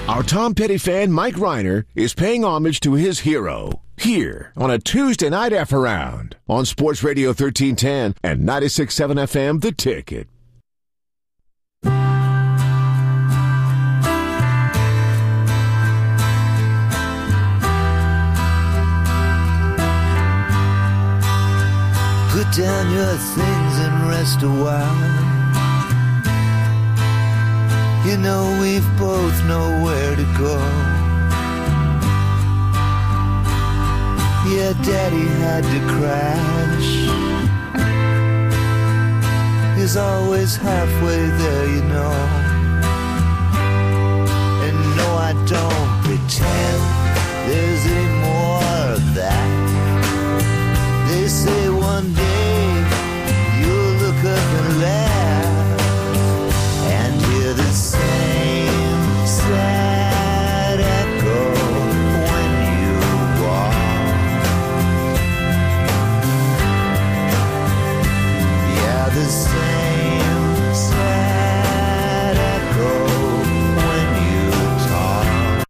Our Tom Petty fan, Mike Reiner, is paying homage to his hero here on a Tuesday night F-Around on Sports Radio 1310 and 96.7 FM, The Ticket. Put down your things and rest a while. You know we've both nowhere to go. Yeah, Daddy had to crash. He's always halfway there, you know. And no, I don't pretend there's any more of that. They say one day you'll look up and laugh and hear the same sad echo when you walk. Yeah, the same sad echo when you talk.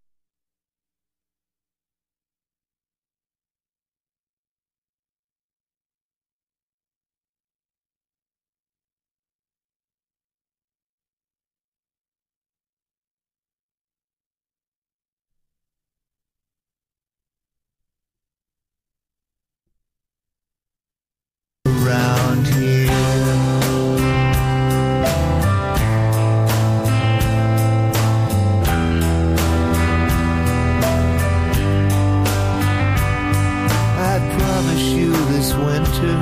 Around here, I promise you this winter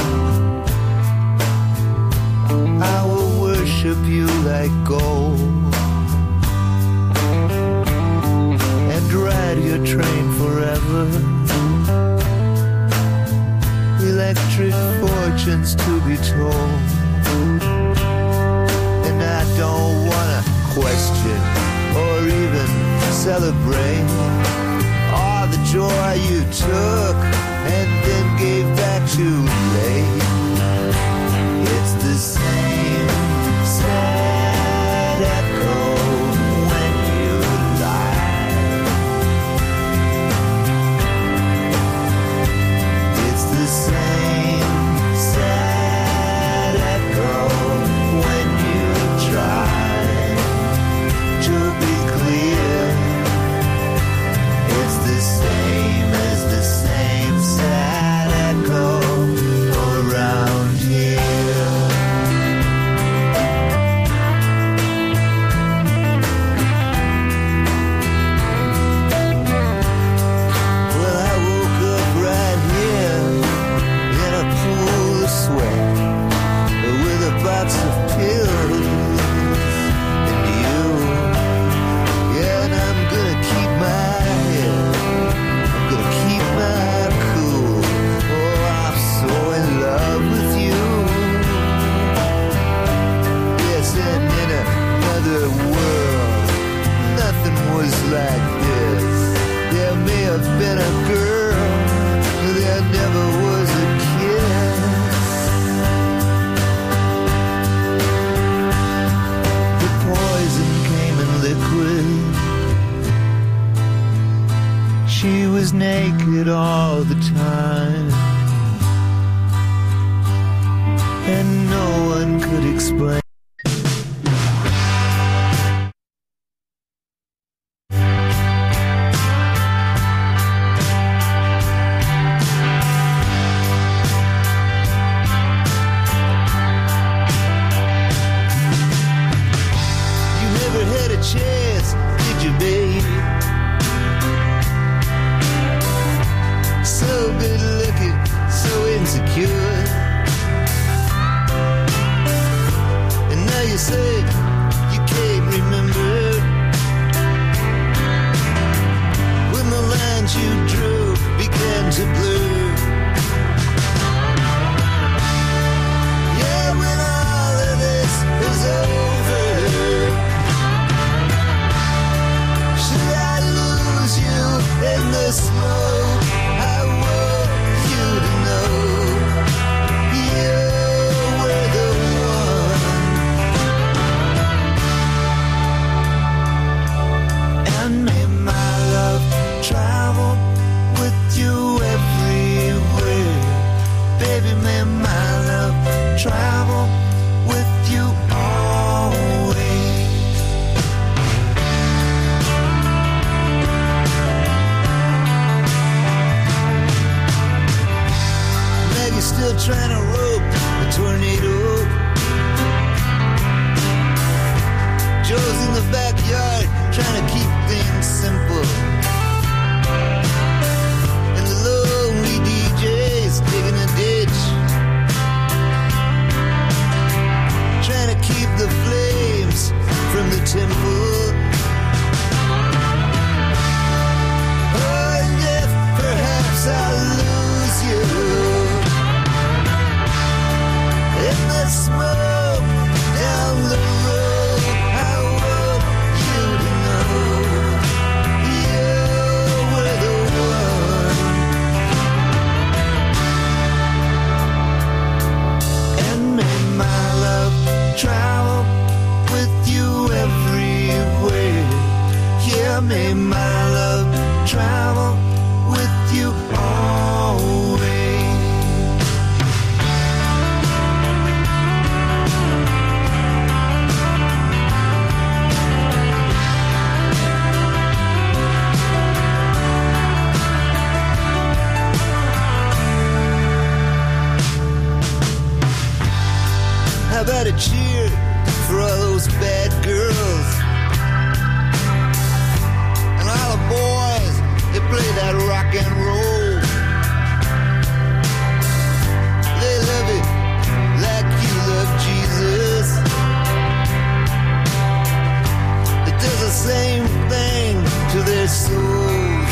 I will worship you like gold and ride your train forever. Electric fortunes to be told, and I don't wanna question or even celebrate all the joy you took and then gave back too late. It's the same sad echo when you lie. It's the same sad echo when you try to be clear. It's the same as the same sad echo around here. Well, I woke up right here in a pool of sweat with a box of pills and you. Yeah, and I'm gonna keep my head, I'm gonna keep my cool. Oh, I'm so in love with you. Yes, and in another world nothing was like this. There may have been a girl, there never was a kiss. The poison came in liquid. She was naked all the time, and no one could explain. You never had a chance, did you, babe? So good looking, so insecure. Yeah, may my love travel with you always. How about a cheer for all those bad girls and all the boys that play that rock and roll? They love it like you love Jesus. It does the same thing to their souls.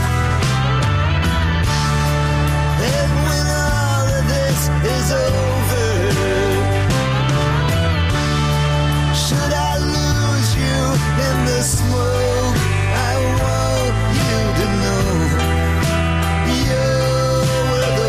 And when all of this is over, should I lose you in the smoke? I want you to know you were the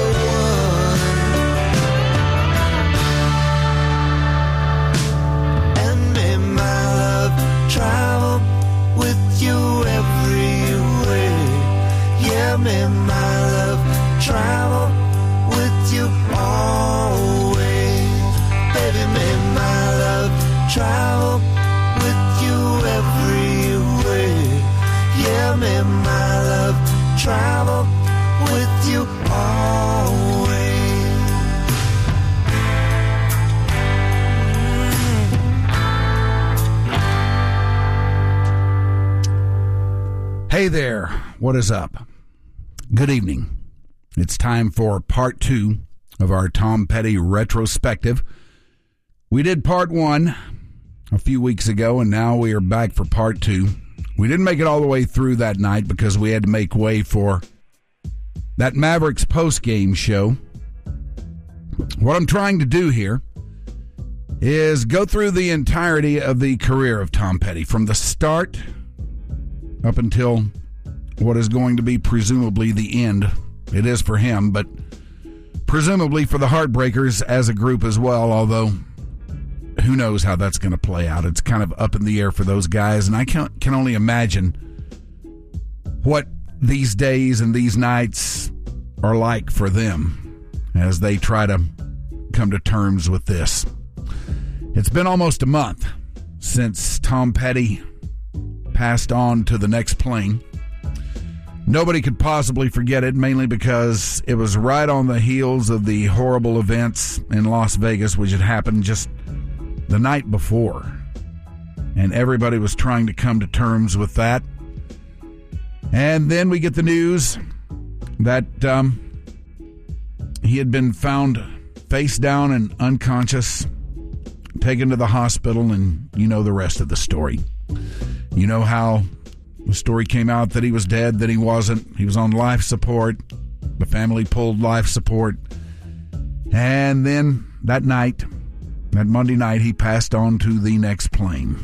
one. And may my love travel with you everywhere. Yeah, may my love travel with you always. Baby, may my love travel with you everywhere. Yeah, may my love travel with you always. Hey there, what is up? Good evening. It's time for part 2 of our Tom Petty retrospective. We did part 1 a few weeks ago, and now we are back for part 2. We didn't make it all the way through that night because we had to make way for that Mavericks post-game show. What I'm trying to do here is go through the entirety of the career of Tom Petty, from the start up until what is going to be presumably the end. It is for him, but presumably for the Heartbreakers as a group as well, although who knows how that's going to play out. It's kind of up in the air for those guys, and I can only imagine what these days and these nights are like for them as they try to come to terms with this. It's been almost a month since Tom Petty passed on to the next plane. Nobody could possibly forget it, mainly because it was right on the heels of the horrible events in Las Vegas, which had happened just the night before, and everybody was trying to come to terms with that. And then we get the news that he had been found face down and unconscious, taken to the hospital, and you know the rest of the story. You know how the story came out that he was dead, that he wasn't. He was on life support. The family pulled life support. And then that night, that Monday night, he passed on to the next plane.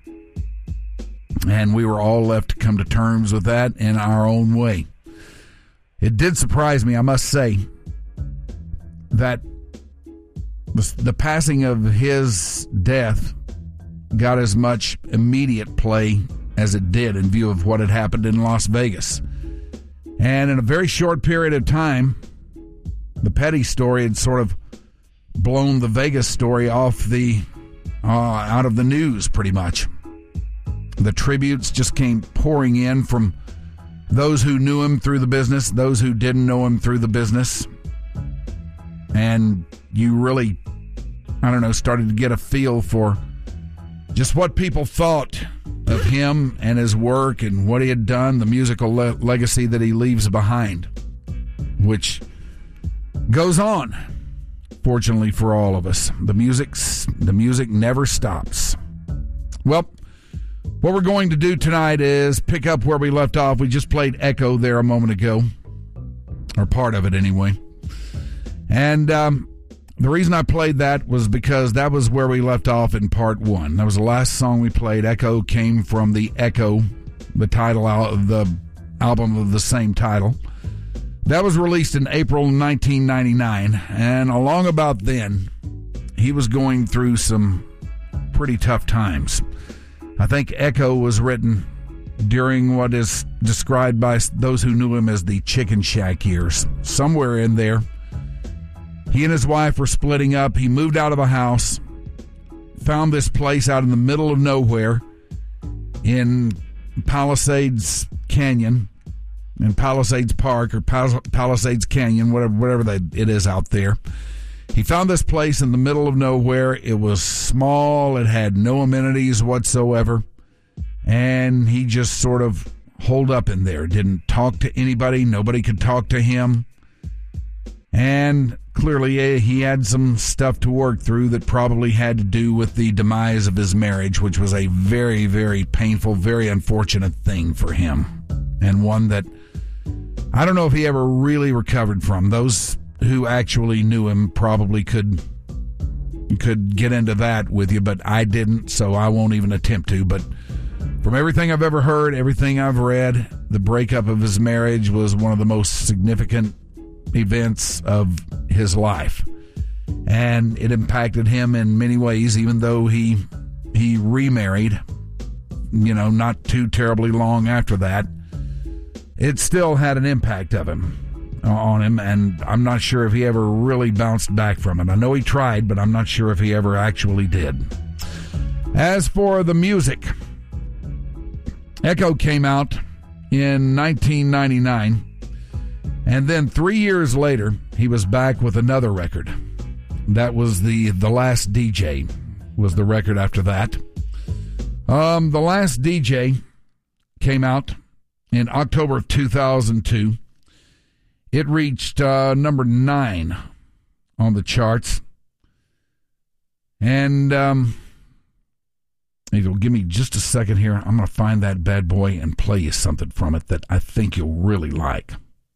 And we were all left to come to terms with that in our own way. It did surprise me, I must say, that the passing of his death got as much immediate play as it did in view of what had happened in Las Vegas. And in a very short period of time, the Petty story had sort of blown the Vegas story off the out of the news pretty much. The tributes just came pouring in from those who knew him through the business, those who didn't know him through the business. And you really, started to get a feel for just what people thought of him and his work and what he had done, the musical legacy that he leaves behind, which goes on, fortunately for all of us. The music never stops. Well, what we're going to do tonight is pick up where we left off. We just played Echo there a moment ago, or part of it anyway. And the reason I played that was because that was where we left off in part 1. That was the last song we played. Echo came from the Echo, the title of the album of the same title. That was released in April 1999, and along about then, he was going through some pretty tough times. I think Echo was written during what is described by those who knew him as the Chicken Shack years. Somewhere in there, he and his wife were splitting up. He moved out of the house, found this place out in the middle of nowhere in Palisades Canyon, in Palisades Park or Palisades Canyon, whatever it is out there. He found this place in the middle of nowhere. It was small. It had no amenities whatsoever. And he just sort of holed up in there. Didn't talk to anybody. Nobody could talk to him. And clearly he had some stuff to work through that probably had to do with the demise of his marriage, which was a very, very painful, very unfortunate thing for him. And one that I don't know if he ever really recovered from. Those who actually knew him probably could get into that with you, but I didn't, so I won't even attempt to. But from everything I've ever heard, everything I've read, the breakup of his marriage was one of the most significant events of his life. And it impacted him in many ways, even though he remarried, not too terribly long after that. It still had an impact on him, and I'm not sure if he ever really bounced back from it. I know he tried, but I'm not sure if he ever actually did. As for the music, Echo came out in 1999, and then 3 years later, he was back with another record. That was The Last DJ, was the record after that. The Last DJ came out in October of 2002. It reached number 9 on the charts. And you'll give me just a second here. I'm going to find that bad boy and play you something from it that I think you'll really like.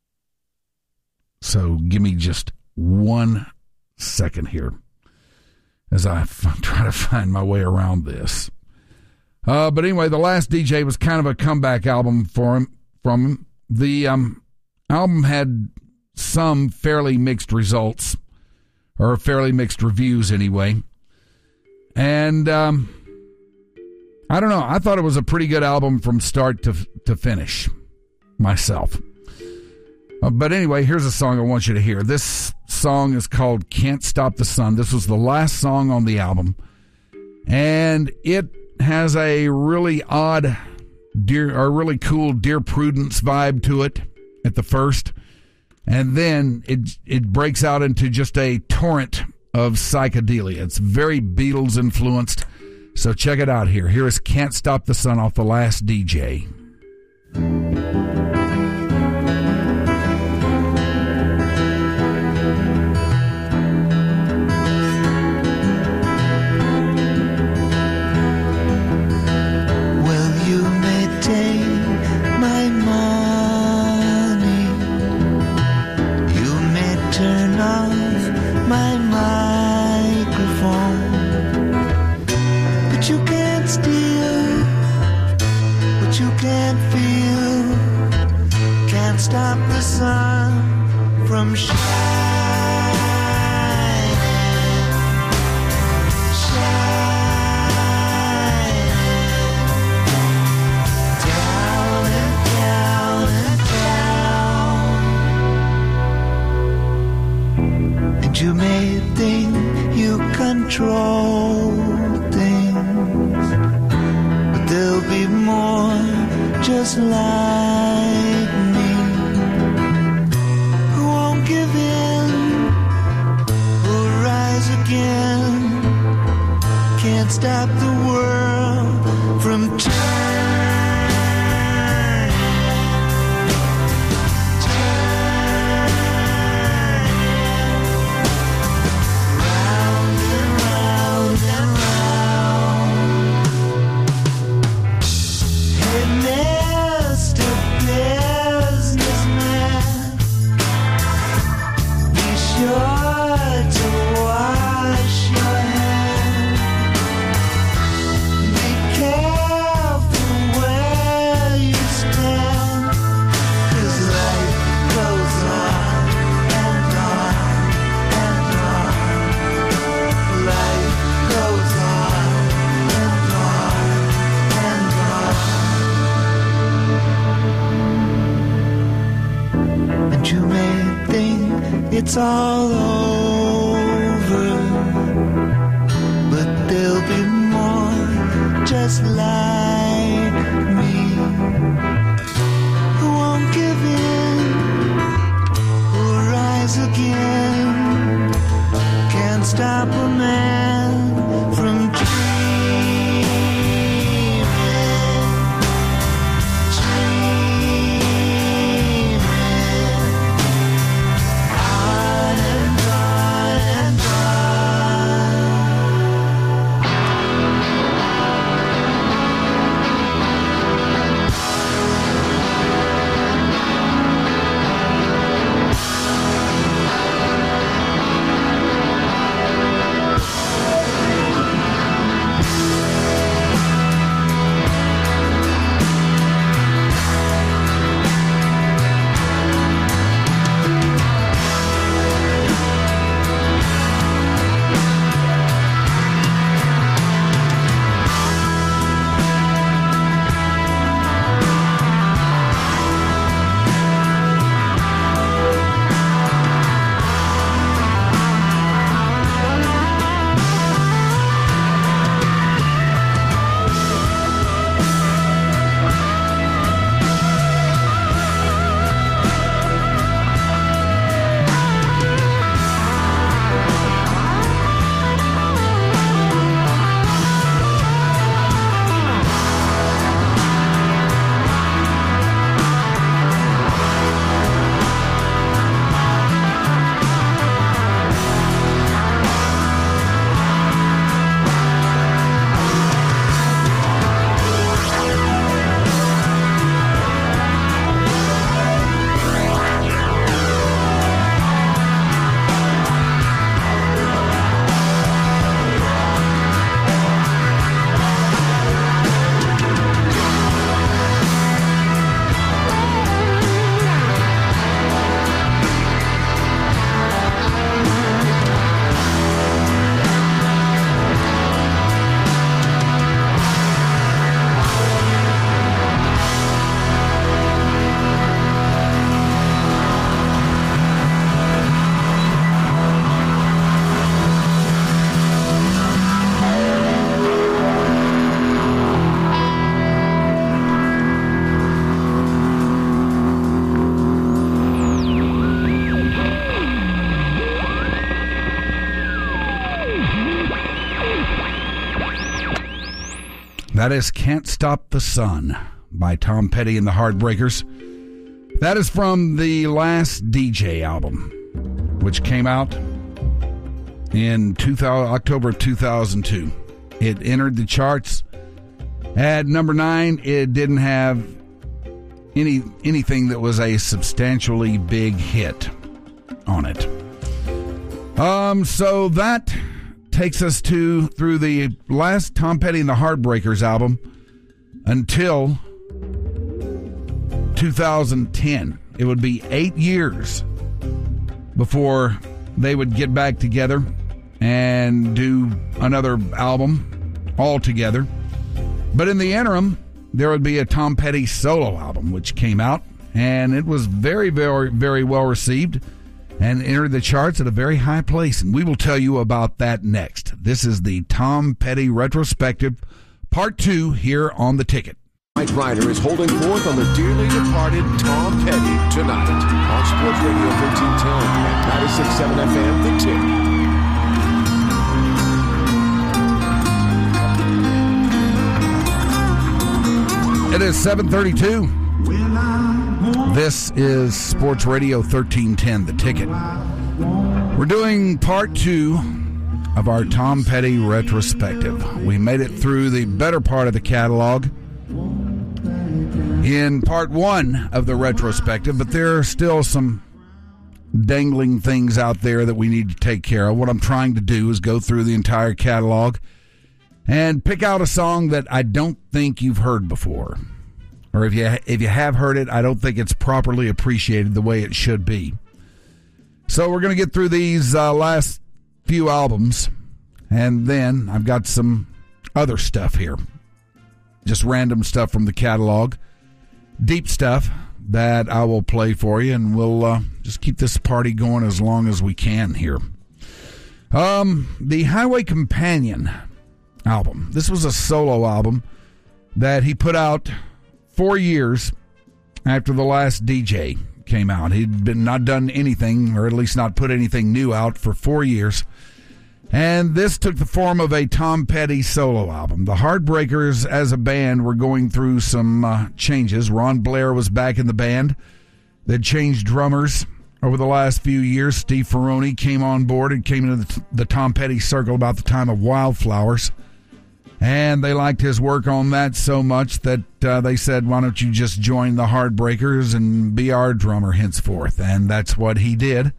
So give me just 1 second here as I try to find my way around this. But anyway, The Last DJ was kind of a comeback album from him. The album had some fairly mixed results, or fairly mixed reviews anyway. And I don't know. I thought it was a pretty good album from start to finish myself. But anyway, here's a song I want you to hear. This song is called Can't Stop the Sun. This was the last song on the album. And it has a really odd, really cool Dear Prudence vibe to it at the first. And then it breaks out into just a torrent of psychedelia. It's very Beatles influenced. So check it out here. Here is Can't Stop the Sun off The Last DJ. Stop the sun from shining, down and down and down. And you may think you control things, but there'll be more just like me. Give in, we'll rise again. Can't stop the world from turning, round and round and round. Hey, Mr. Businessman, sure to wash your hands it's all over, but there'll be more just like me, who won't give in or rise again. Can't stop a man from That is Can't Stop the Sun by Tom Petty and the Heartbreakers. That is from the Last DJ album, which came out in October of 2002. It entered the charts at number 9. It didn't have anything that was a substantially big hit on it. So that takes us through the last Tom Petty and the Heartbreakers album until 2010. It would be 8 years before they would get back together and do another album all together. But in the interim, there would be a Tom Petty solo album, which came out, and it was very, very, very well received and entered the charts at a very high place. And we will tell you about that next. This is the Tom Petty Retrospective, Part 2, here on The Ticket. Mike Reiner is holding forth on the dearly departed Tom Petty tonight on Sports Radio 1310 and 96.7 FM, The Ticket. It is 7:32. This is Sports Radio 1310, The Ticket. We're doing Part 2 of our Tom Petty Retrospective. We made it through the better part of the catalog in Part 1 of the retrospective, but there are still some dangling things out there that we need to take care of. What I'm trying to do is go through the entire catalog and pick out a song that I don't think you've heard before. Or if you have heard it, I don't think it's properly appreciated the way it should be. So we're going to get through these last few albums, and then I've got some other stuff here. Just random stuff from the catalog. Deep stuff that I will play for you, and we'll just keep this party going as long as we can here. The Highway Companion album. This was a solo album that he put out 4 years after the last DJ came out. He'd been not done anything, or at least not put anything new out for 4 years. And this took the form of a Tom Petty solo album. The Heartbreakers as a band were going through some changes. Ron Blair was back in the band. They'd changed drummers over the last few years. Steve Ferrone came on board and came into the Tom Petty circle about the time of Wildflowers. And they liked his work on that so much that they said, why don't you just join the Heartbreakers and be our drummer henceforth? And that's what he did.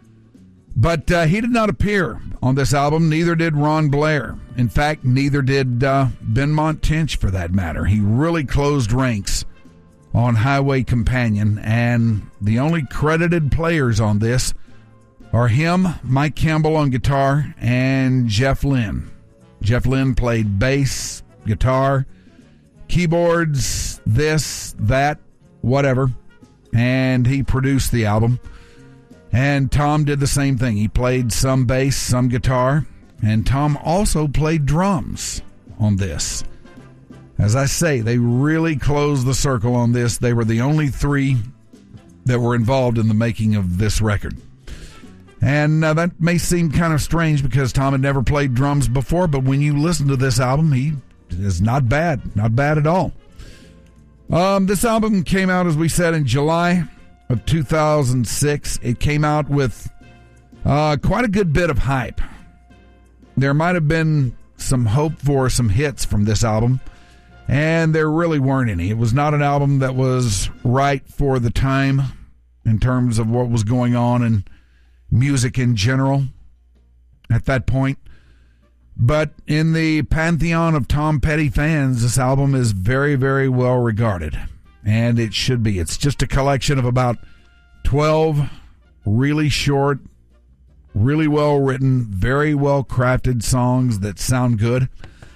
But he did not appear on this album. Neither did Ron Blair. In fact, neither did Benmont Tench, for that matter. He really closed ranks on Highway Companion. And the only credited players on this are him, Mike Campbell on guitar, and Jeff Lynne. Jeff Lynne played bass, guitar, keyboards, this, that, whatever. And he produced the album. And Tom did the same thing. He played some bass, some guitar. And Tom also played drums on this. As I say, they really closed the circle on this. They were the only three that were involved in the making of this record. And that may seem kind of strange because Tom had never played drums before, but when you listen to this album, he is not bad. Not bad at all. This album came out, as we said, in July of 2006. It came out with quite a good bit of hype. There might have been some hope for some hits from this album, and there really weren't any. It was not an album that was right for the time in terms of what was going on in music in general at that point. But in the pantheon of Tom Petty fans, this album is very, very well regarded. And it should be. It's just a collection of about 12 really short, really well written, very well crafted songs that sound good.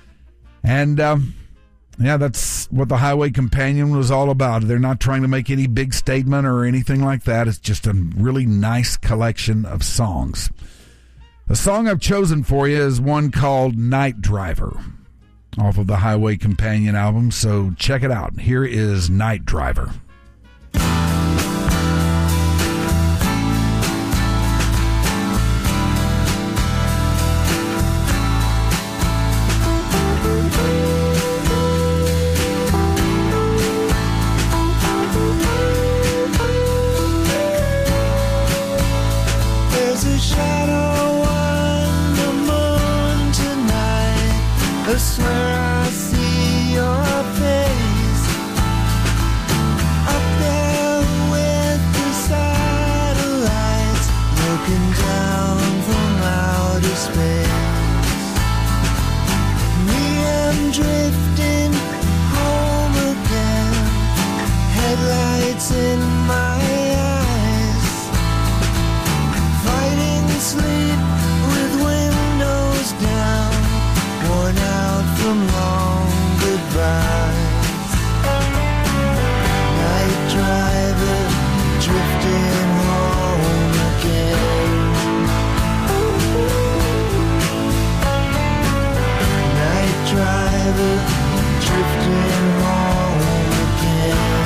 And yeah, that's what the Highway Companion was all about. They're not trying to make any big statement or anything like that. It's just a really nice collection of songs. The song I've chosen for you is one called Night Driver off of the Highway Companion album, so check it out. Here is Night Driver. There's a shadow on the moon tonight. I swear I see your face up there with the satellites looking down from outer space. Me, I'm drifting home again, headlights in my eyes, fighting sleep with windows down, worn out from long goodbyes. Night driver, drifting home again. Night driver, drifting home again.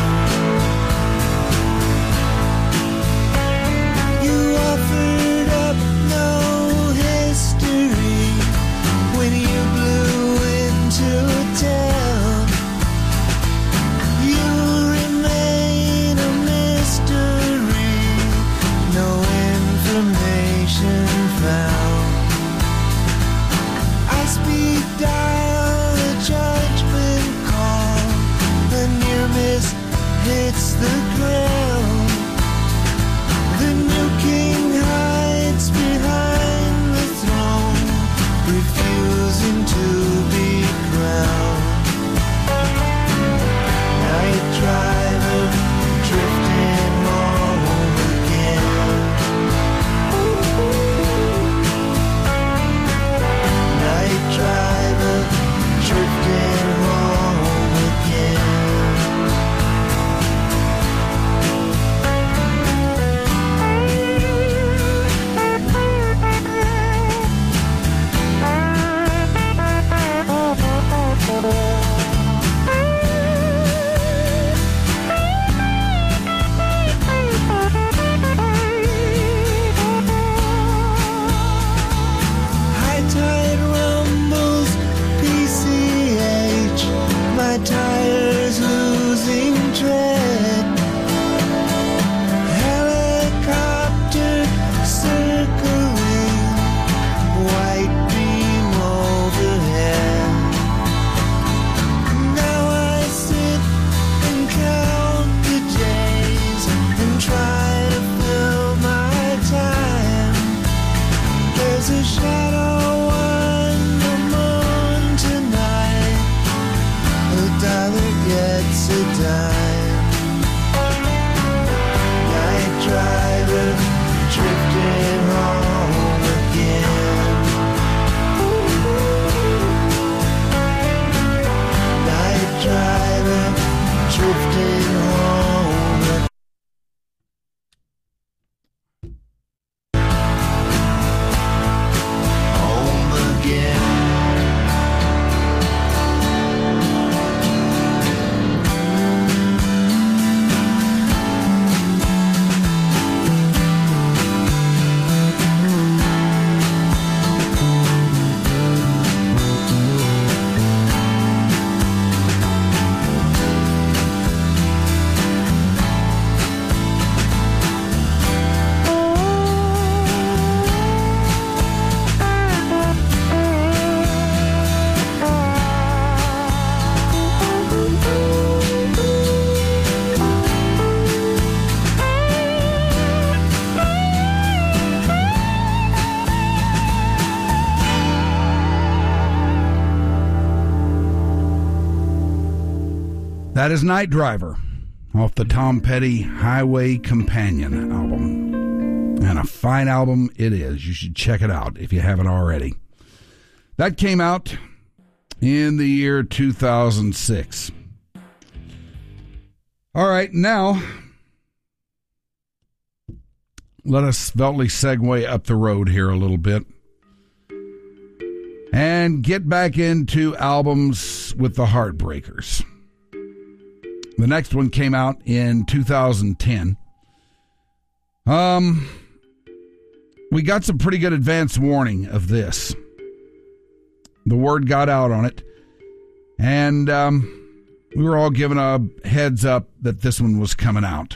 You offered up no history when you blew into town. You remain a mystery, no information found. I speed dial a judgment call, a near miss hits the ground. The new king hides behind the throne, refusing to be crowned. Night driver, drifting home again. Night driver, drifting home again. That is Night Driver off the Tom Petty Highway Companion album. And a fine album it is. You should check it out if you haven't already. That came out in the year 2006. All right, now let us veltly segue up the road here a little bit and get back into albums with the Heartbreakers. The next one came out in 2010. We got some pretty good advance warning of this. The word got out on it, and we were all given a heads up that this one was coming out.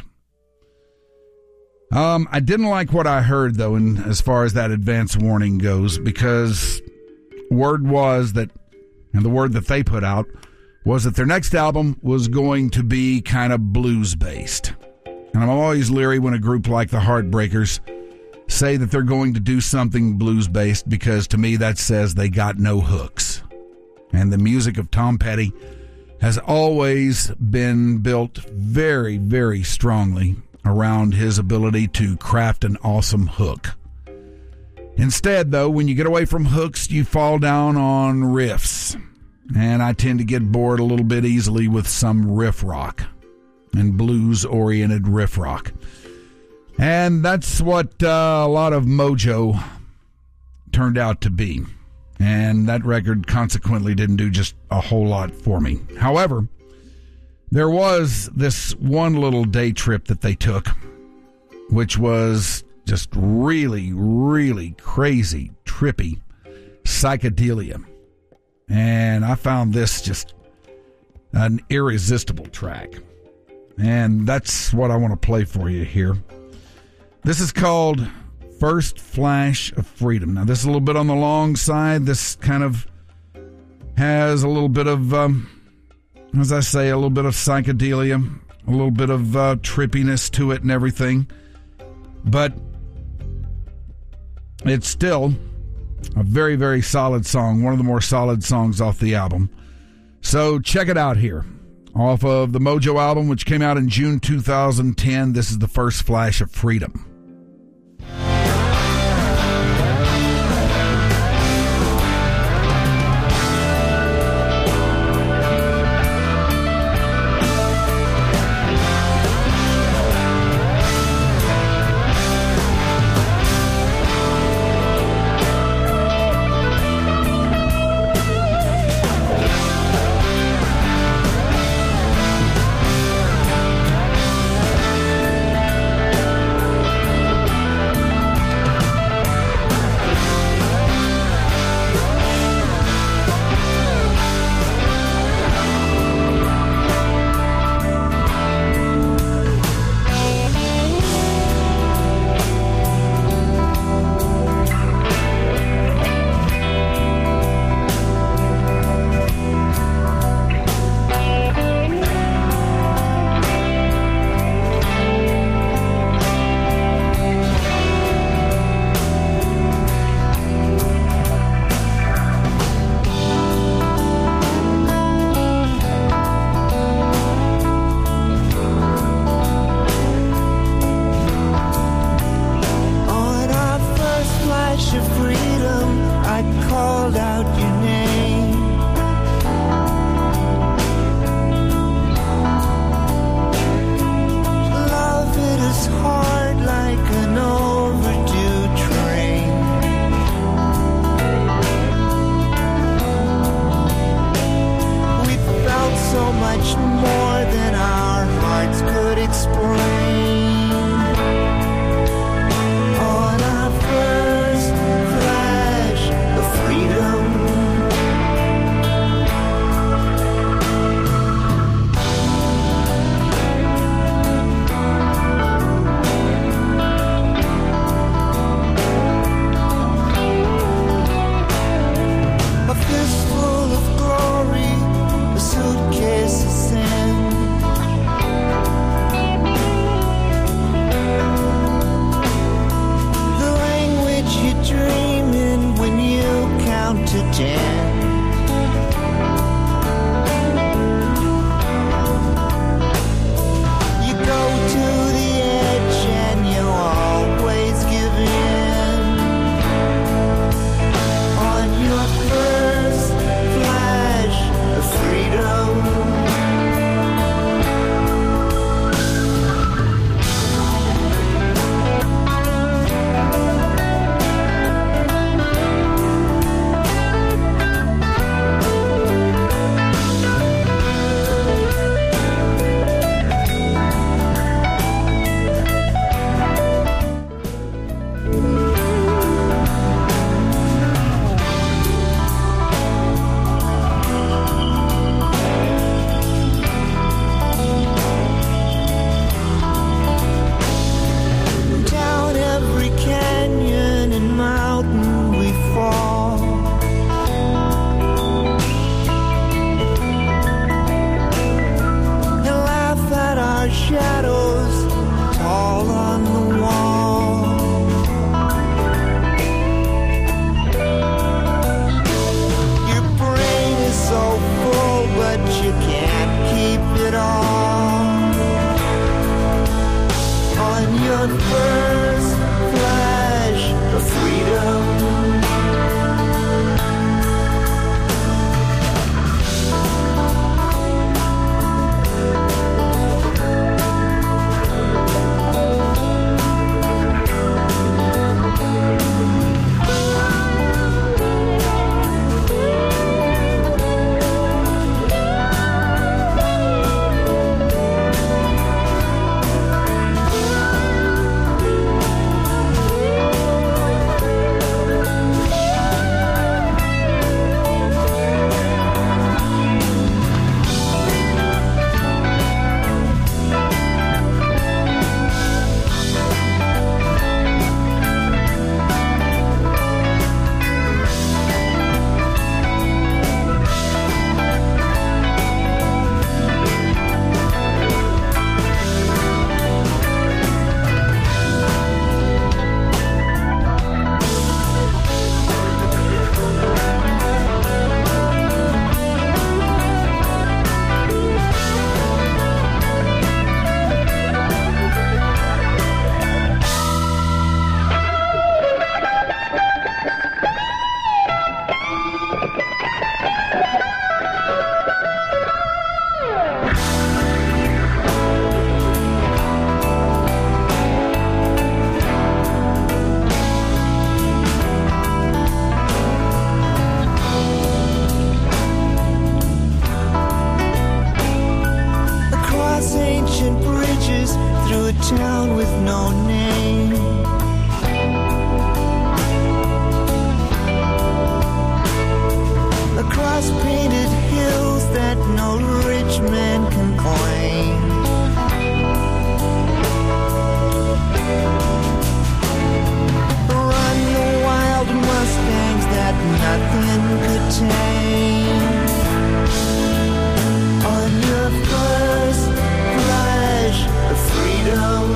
I didn't like what I heard, though, as far as that advance warning goes, because word was that, and the word that they put out was that their next album was going to be kind of blues-based. And I'm always leery when a group like the Heartbreakers say that they're going to do something blues-based, because to me that says they got no hooks. And the music of Tom Petty has always been built very, very strongly around his ability to craft an awesome hook. Instead, though, when you get away from hooks, you fall down on riffs. And I tend to get bored a little bit easily with some riff rock and blues-oriented riff rock. And that's what a lot of Mojo turned out to be. And that record consequently didn't do just a whole lot for me. However, there was this one little day trip that they took, which was just really, really crazy, trippy psychedelia. And I found this just an irresistible track. And that's what I want to play for you here. This is called First Flash of Freedom. Now, this is a little bit on the long side. This kind of has a little bit of, as I say, a little bit of psychedelia, a little bit of trippiness to it and everything. But it's still a very, very solid song. One of the more solid songs off the album. So check it out here. Off of the Mojo album, which came out in June 2010, this is the First Flash of Freedom. are shadows tall on the wall. Your brain is so full, but you can't keep it all. On your first flash of freedom, town with no name. Across painted hills that no rich man can claim. Run the wild Mustangs that nothing could tame. On your first flash of freedom,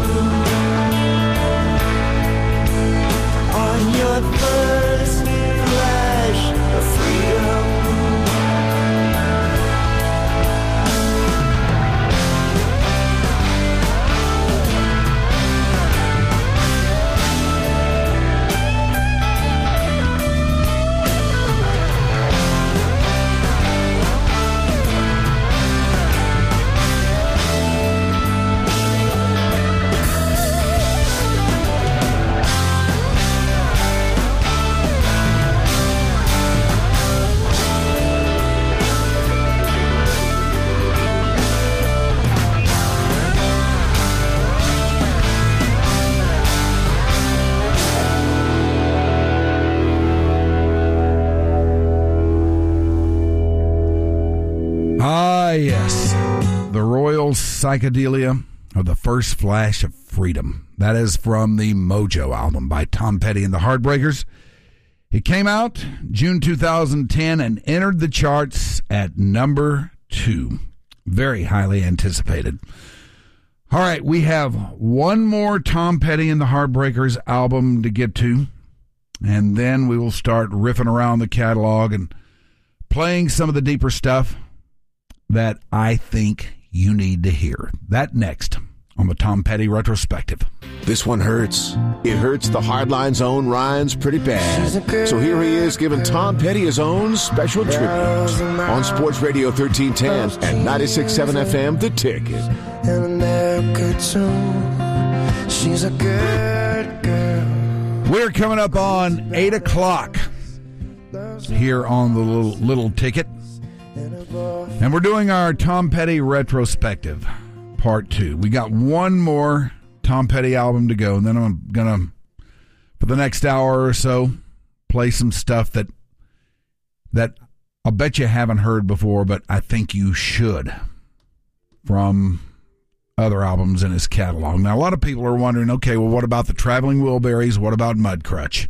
on your first flash of freedom. Yes, the Royal Psychedelia of the First Flash of Freedom. That is from the Mojo album by Tom Petty and the Heartbreakers. It came out June 2010 and entered the charts at number 2. Very highly anticipated. All right, we have one more Tom Petty and the Heartbreakers album to get to, and then we will start riffing around the catalog and playing some of the deeper stuff that I think you need to hear. That next on the Tom Petty Retrospective. This one hurts. It hurts the Hardline's own Ryan's pretty bad. So here he is giving Tom Petty his own special tribute on Sports Radio 1310 and 96.7 FM, The Ticket. In America too, she's a good girl. We're coming up on 8 o'clock here on the little Ticket. And we're doing our Tom Petty Retrospective, Part 2. We got one more Tom Petty album to go, and then I'm going to, for the next hour or so, play some stuff that I'll bet you haven't heard before, but I think you should, from other albums in his catalog. Now, a lot of people are wondering, okay, well, what about the Traveling Wilburys? What about Mudcrutch?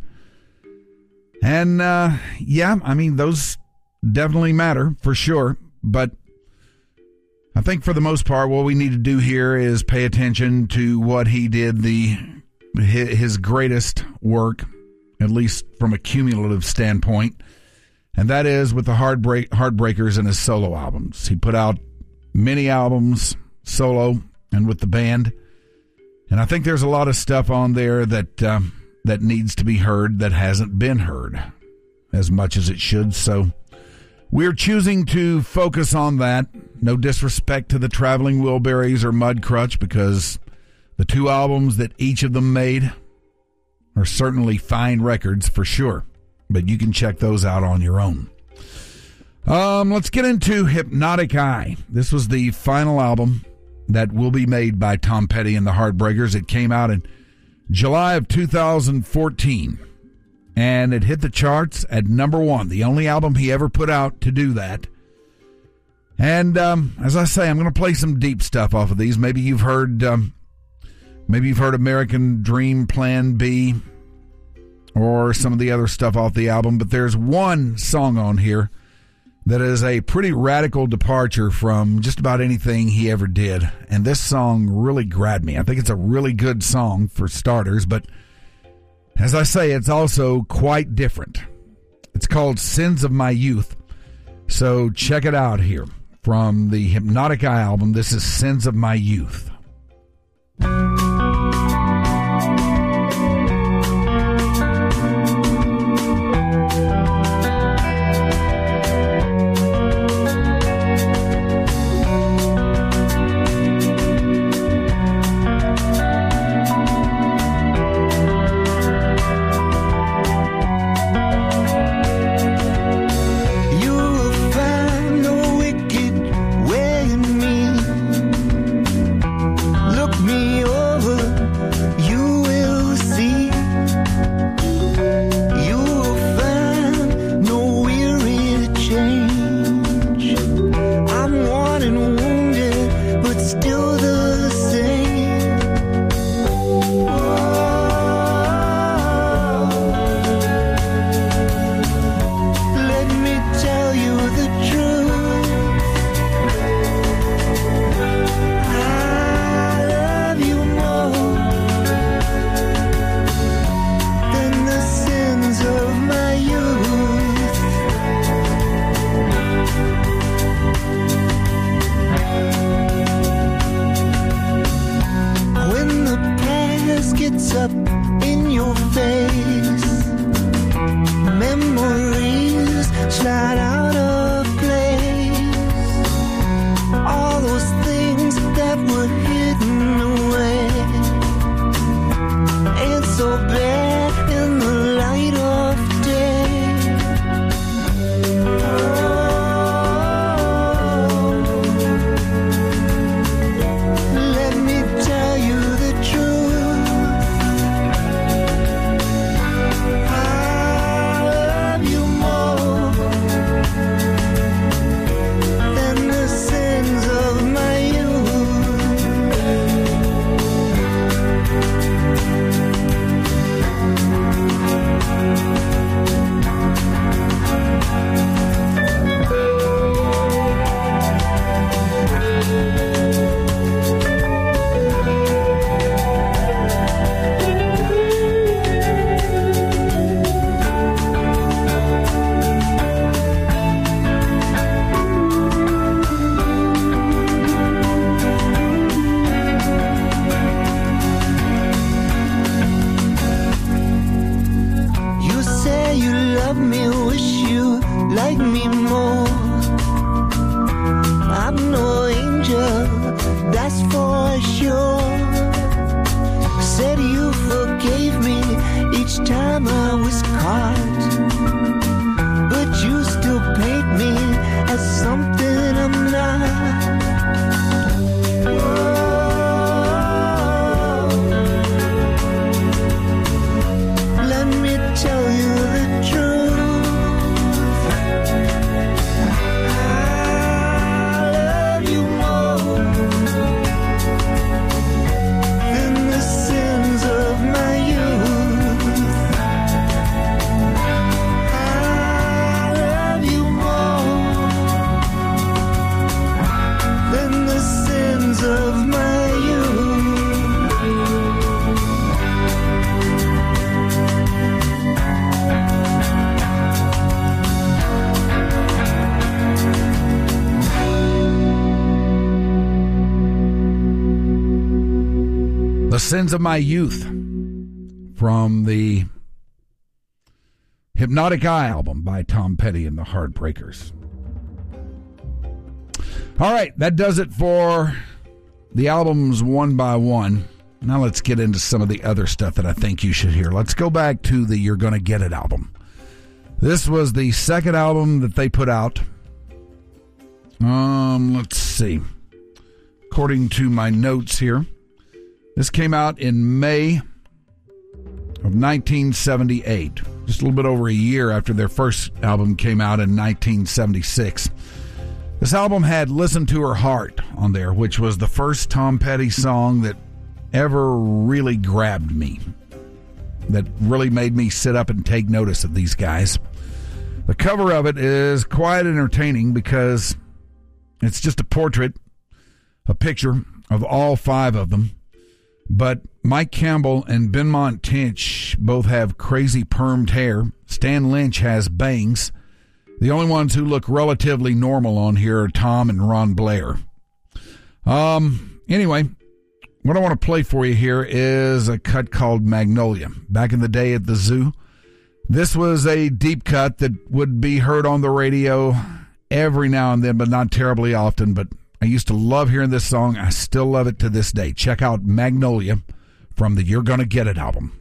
And, yeah, I mean, those definitely matter, for sure. But I think for the most part, what we need to do here is pay attention to what he did, his greatest work, at least from a cumulative standpoint, and that is with the Heartbreakers and his solo albums. He put out many albums solo and with the band, and I think there's a lot of stuff on there that needs to be heard that hasn't been heard as much as it should, so we're choosing to focus on that. No disrespect to the Traveling Wilburys or Mudcrutch, because the two albums that each of them made are certainly fine records for sure, but you can check those out on your own. Let's get into Hypnotic Eye. This was the final album that will be made by Tom Petty and the Heartbreakers. It came out in July of 2014, and it hit the charts at number 1, the only album he ever put out to do that. And as I say, I'm going to play some deep stuff off of these. Maybe you've heard American Dream, Plan B, or some of the other stuff off the album, but there's one song on here that is a pretty radical departure from just about anything he ever did, and this song really grabbed me. I think it's a really good song for starters, but as I say, it's also quite different. It's called Sins of My Youth, so check it out here from the Hypnotic Eye album. This is Sins of My Youth. The Sins of My Youth from the Hypnotic Eye album by Tom Petty and the Heartbreakers. All right, that does it for the albums one by one. Now let's get into some of the other stuff that I think you should hear. Let's go back to the You're Gonna Get It album. This was the second album that they put out. Let's see. According to my notes here, this came out in May of 1978. Just a little bit over a year after their first album came out in 1976. This album had Listen to Her Heart on there, which was the first Tom Petty song that ever really grabbed me, that really made me sit up and take notice of these guys. The cover of it is quite entertaining because it's just a portrait, a picture of all five of them. But Mike Campbell and Benmont Tench both have crazy permed hair. Stan Lynch has bangs. The only ones who look relatively normal on here are Tom and Ron Blair. Anyway, what I want to play for you here is a cut called Magnolia. Back in the day at the zoo, this was a deep cut that would be heard on the radio every now and then, but not terribly often. But I used to love hearing this song. I still love it to this day. Check out Magnolia from the You're Gonna Get It album.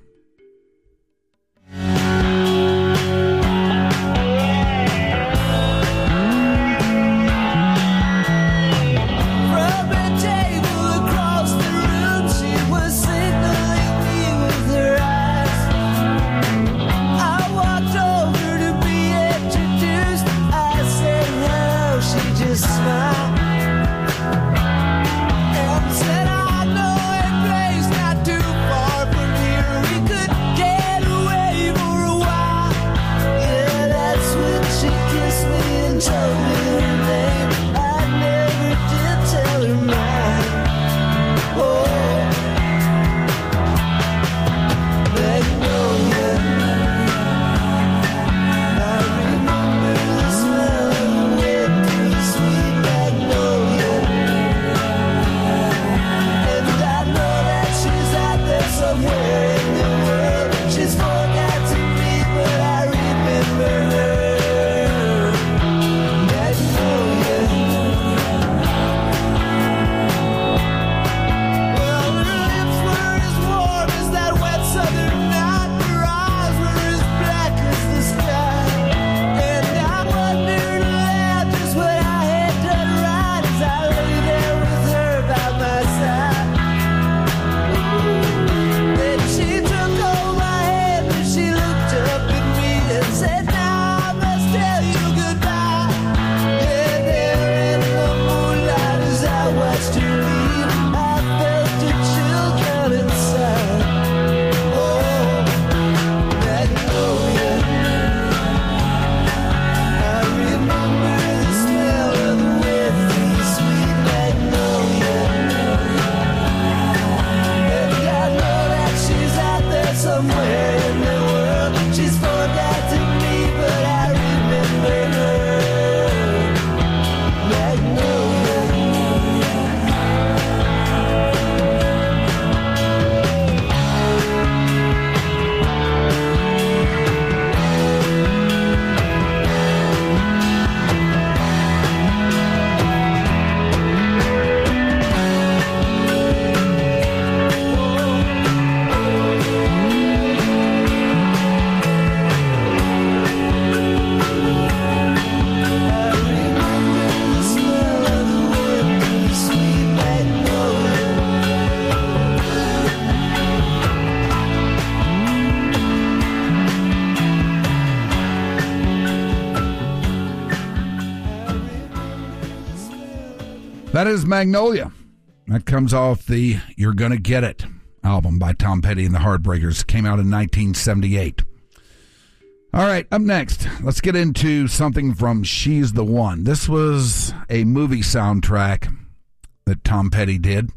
That is Magnolia. That comes off the You're Gonna Get It album by Tom Petty and the Heartbreakers. Came out in 1978. All right, up next, let's get into something from She's the One. This was a movie soundtrack that Tom Petty did.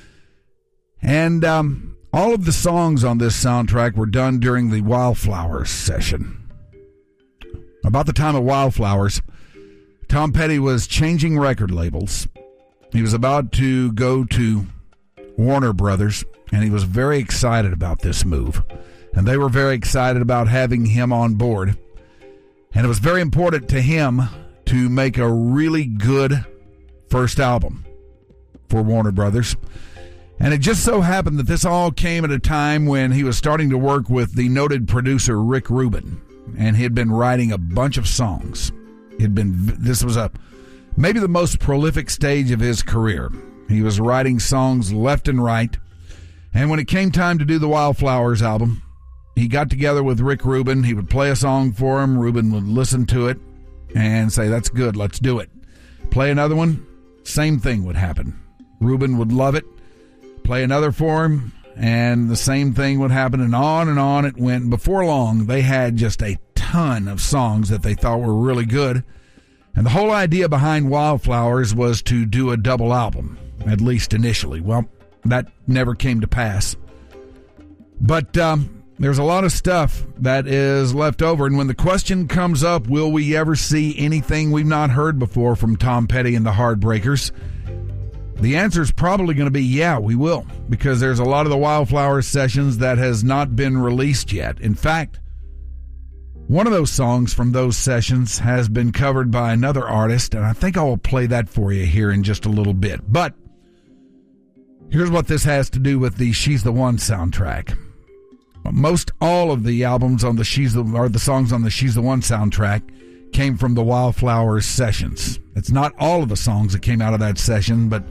And all of the songs on this soundtrack were done during the Wildflowers session. About the time of Wildflowers, Tom Petty was changing record labels. He was about to go to Warner Brothers, and he was very excited about this move. And they were very excited about having him on board. And it was very important to him to make a really good first album for Warner Brothers. And it just so happened that this all came at a time when he was starting to work with the noted producer Rick Rubin. And he had been writing a bunch of songs. This was maybe the most prolific stage of his career. He was writing songs left and right. And when it came time to do the Wildflowers album, he got together with Rick Rubin. He would play a song for him. Rubin would listen to it and say, that's good, let's do it. Play another one, same thing would happen. Rubin would love it. Play another for him, and the same thing would happen, and on it went. Before long, they had just a ton of songs that they thought were really good. And the whole idea behind Wildflowers was to do a double album, at least initially. Well, that never came to pass. But there's a lot of stuff that is left over. And when the question comes up, will we ever see anything we've not heard before from Tom Petty and the Heartbreakers? The answer is probably going to be, yeah, we will. Because there's a lot of the Wildflowers sessions that has not been released yet. In fact, one of those songs from those sessions has been covered by another artist, and I think I will play that for you here in just a little bit. But here's what this has to do with the She's the One soundtrack. Most all of the albums on the songs on the She's the One soundtrack came from the Wildflowers sessions. It's not all of the songs that came out of that session, but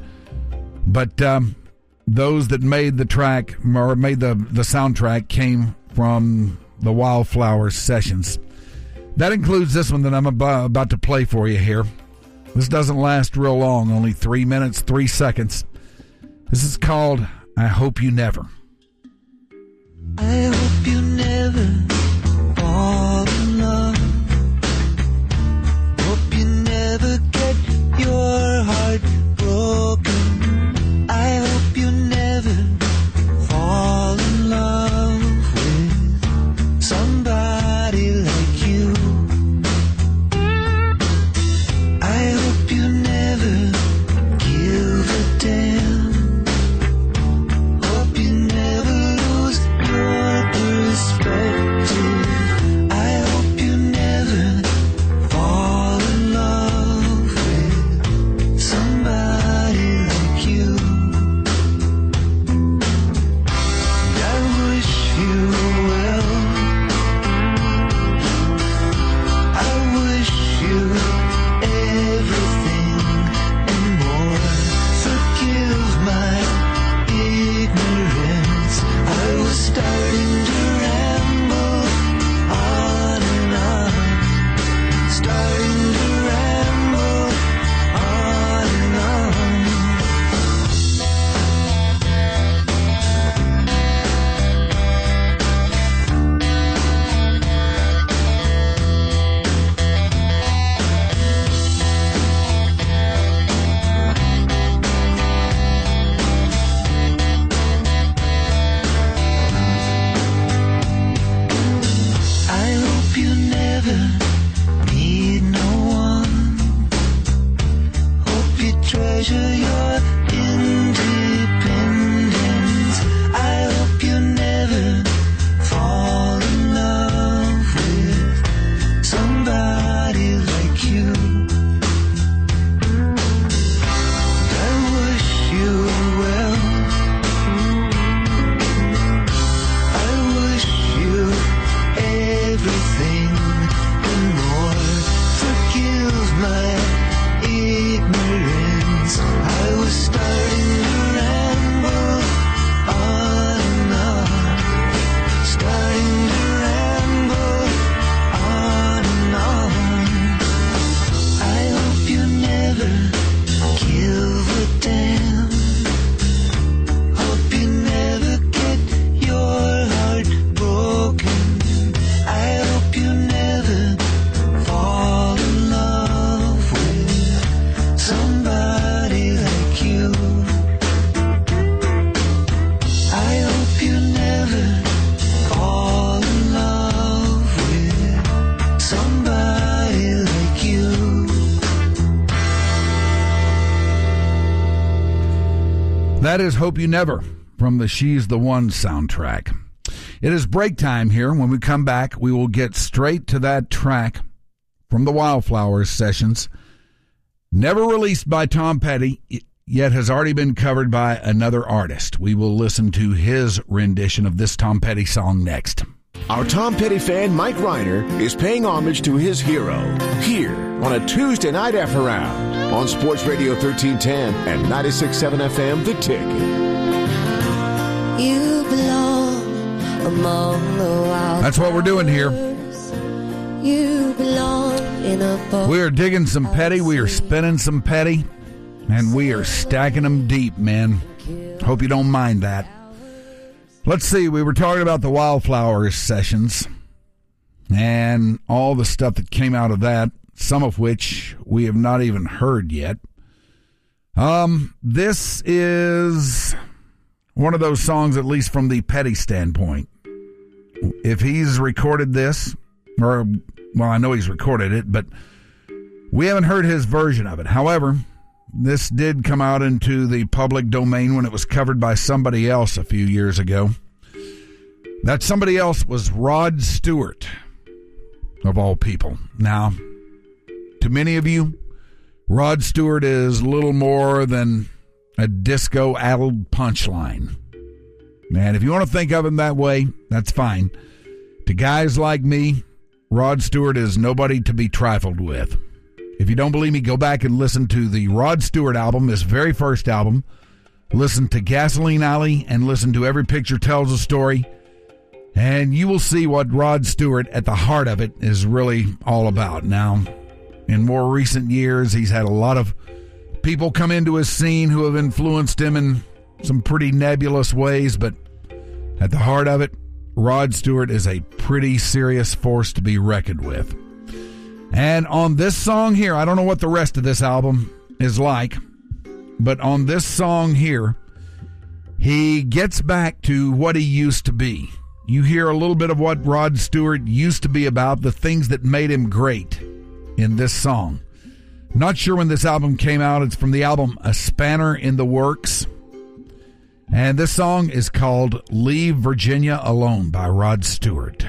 those that made the track or made the soundtrack came from the Wildflowers sessions. That includes this one that I'm about to play for you here. This doesn't last real long, only 3 minutes, 3 seconds. This is called I Hope You Never. I hope you never fall in love. Hope you never get your heart broken. I hope you never fall in love with somebody like you. I hope you never give a damn. Hope you never lose your perspective. That is Hope You Never from the She's the One soundtrack. It is break time here. When we come back, we will get straight to that track from the Wildflowers sessions. Never released by Tom Petty, yet has already been covered by another artist. We will listen to his rendition of this Tom Petty song next. Our Tom Petty fan, Mike Reiner, is paying homage to his hero here on a Tuesday night after hour on Sports Radio 1310 and 96.7 FM, The Ticket. You belong among the wild. That's what we're doing here. You belong in a boat. We are digging some Petty. We are spinning some Petty. And we are stacking them deep, man. Hope you don't mind that. Let's see. We were talking about the Wildflowers sessions and all the stuff that came out of that, some of which we have not even heard yet. This is one of those songs, at least from the Petty standpoint. If he's recorded this, or, well, I know he's recorded it, but we haven't heard his version of it. However, this did come out into the public domain when it was covered by somebody else a few years ago. That somebody else was Rod Stewart, of all people. Now, to many of you, Rod Stewart is little more than a disco-addled punchline. And if you want to think of him that way, that's fine. To guys like me, Rod Stewart is nobody to be trifled with. If you don't believe me, go back and listen to the Rod Stewart album, his very first album. Listen to Gasoline Alley and listen to Every Picture Tells a Story. And you will see what Rod Stewart, at the heart of it, is really all about. Now, in more recent years, he's had a lot of people come into his scene who have influenced him in some pretty nebulous ways, but at the heart of it, Rod Stewart is a pretty serious force to be reckoned with. And on this song here, I don't know what the rest of this album is like, but on this song here, he gets back to what he used to be. You hear a little bit of what Rod Stewart used to be about, the things that made him great in this song. Not sure when this album came out. It's from the album A Spanner in the Works. And this song is called Leave Virginia Alone by Rod Stewart.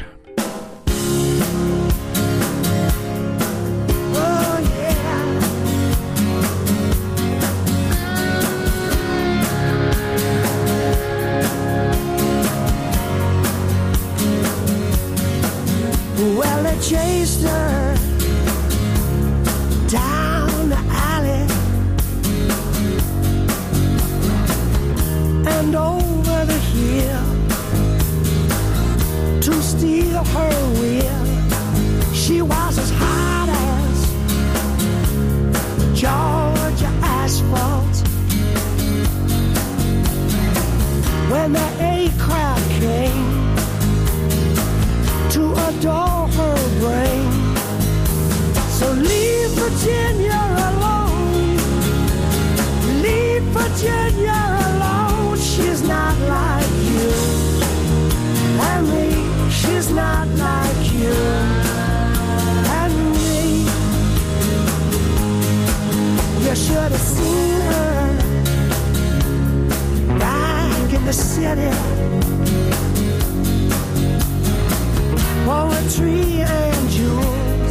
Well, they chased her down the alley and over the hill to steal her will. She was as hot as Georgia asphalt. When the A crowd came to adore her brain. So leave Virginia alone. Leave Virginia alone. She's not like you and me. She's not like you and me. You should have seen her back in the city. Poetry and jewels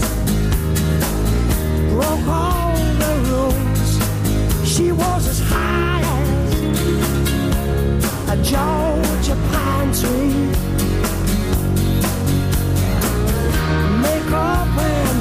broke all the rules. She was as high as a Georgia pine tree. Makeup and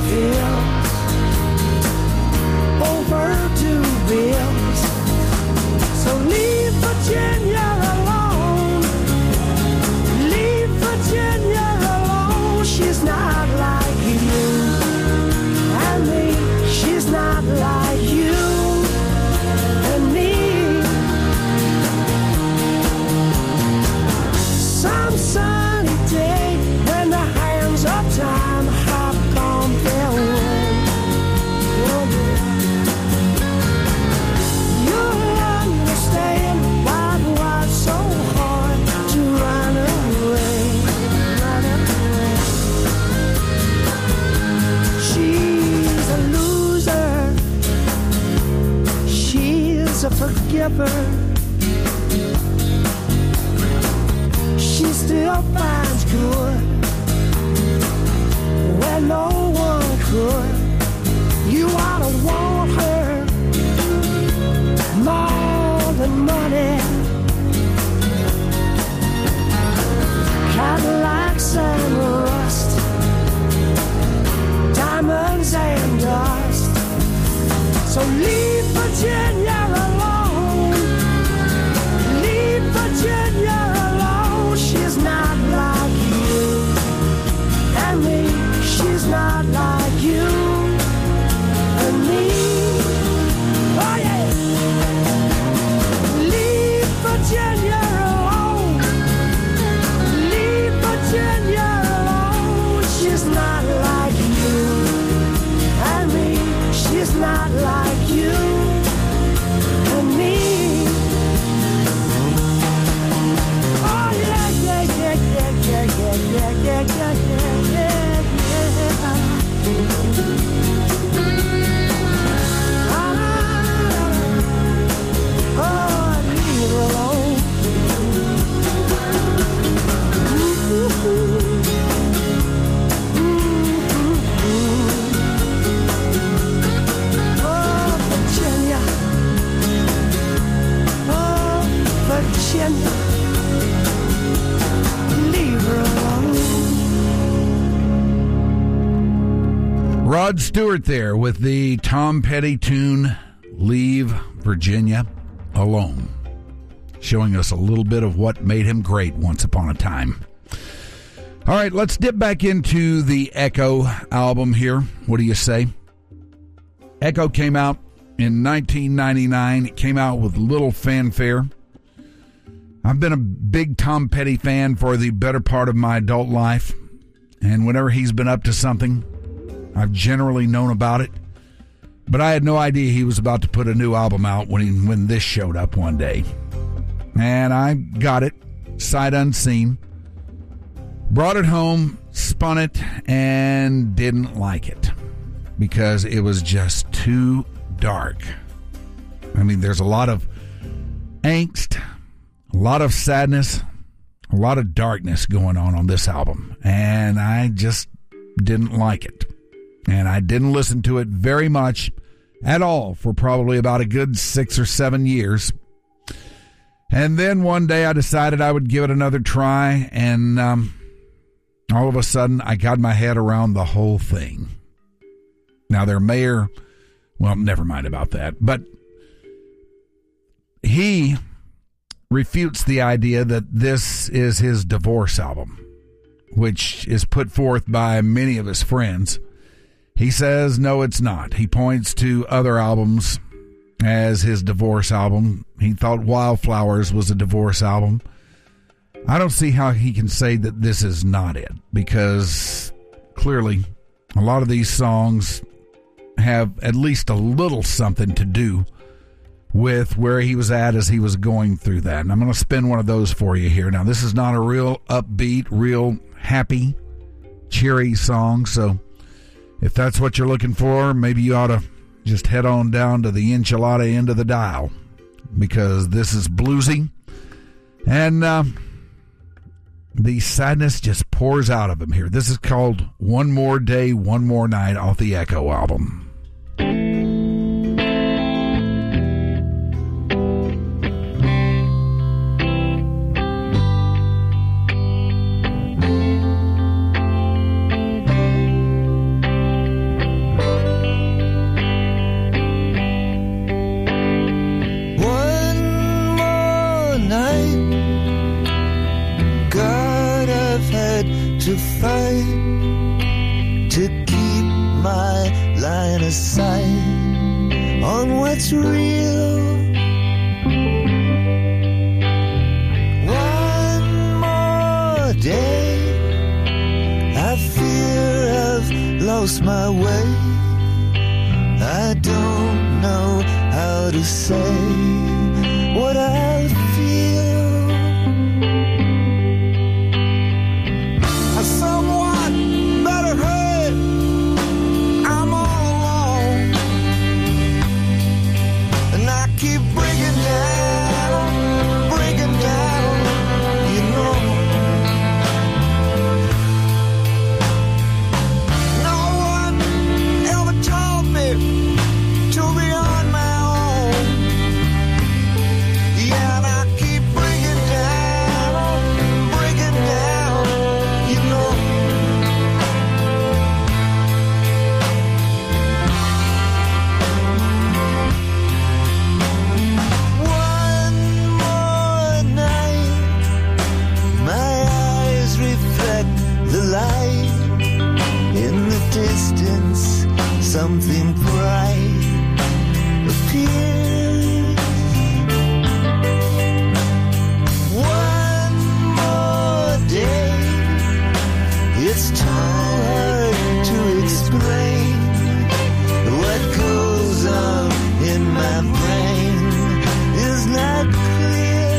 pills, overdue bills. So leave Virginia alone. Leave Virginia alone. She's not like you and me. She's not like you and me. Rod Stewart there with the Tom Petty tune, Leave Virginia Alone, showing us a little bit of what made him great once upon a time. All right, let's dip back into the Echo album here. What do you say? Echo came out in 1999. It came out with little fanfare. I've been a big Tom Petty fan for the better part of my adult life, and whenever he's been up to something, I've generally known about it. But I had no idea he was about to put a new album out when this showed up one day. And I got it, sight unseen, brought it home, spun it, and didn't like it because it was just too dark. I mean, there's a lot of angst, a lot of sadness, a lot of darkness going on this album, and I just didn't like it. And I didn't listen to it very much at all for probably about a good 6 or 7 years. And then one day I decided I would give it another try, and all of a sudden I got my head around the whole thing. Now their mayor, well, never mind about that, but he refutes the idea that this is his divorce album, which is put forth by many of his friends. He says, no, it's not. He points to other albums as his divorce album. He thought Wildflowers was a divorce album. I don't see how he can say that this is not it, because clearly a lot of these songs have at least a little something to do with where he was at as he was going through that. And I'm going to spin one of those for you here. Now, this is not a real upbeat, real happy, cheery song, so if that's what you're looking for, maybe you ought to just head on down to the enchilada end of the dial, because this is bluesy, and the sadness just pours out of him here. This is called One More Day, One More Night off the Echo album. To fight to keep my line of sight on what's real. One more day, I fear I've lost my way. I don't know how to say what I feel. Someone better hurry, I'm all alone, and I keep breaking down, you know. No one ever taught me to be on my own, yeah, and I keep breaking down, you know. One more night, my eyes reflect the light. In the distance, something bright appears. One more day, it's too hard to explain what goes on in my brain is not clear.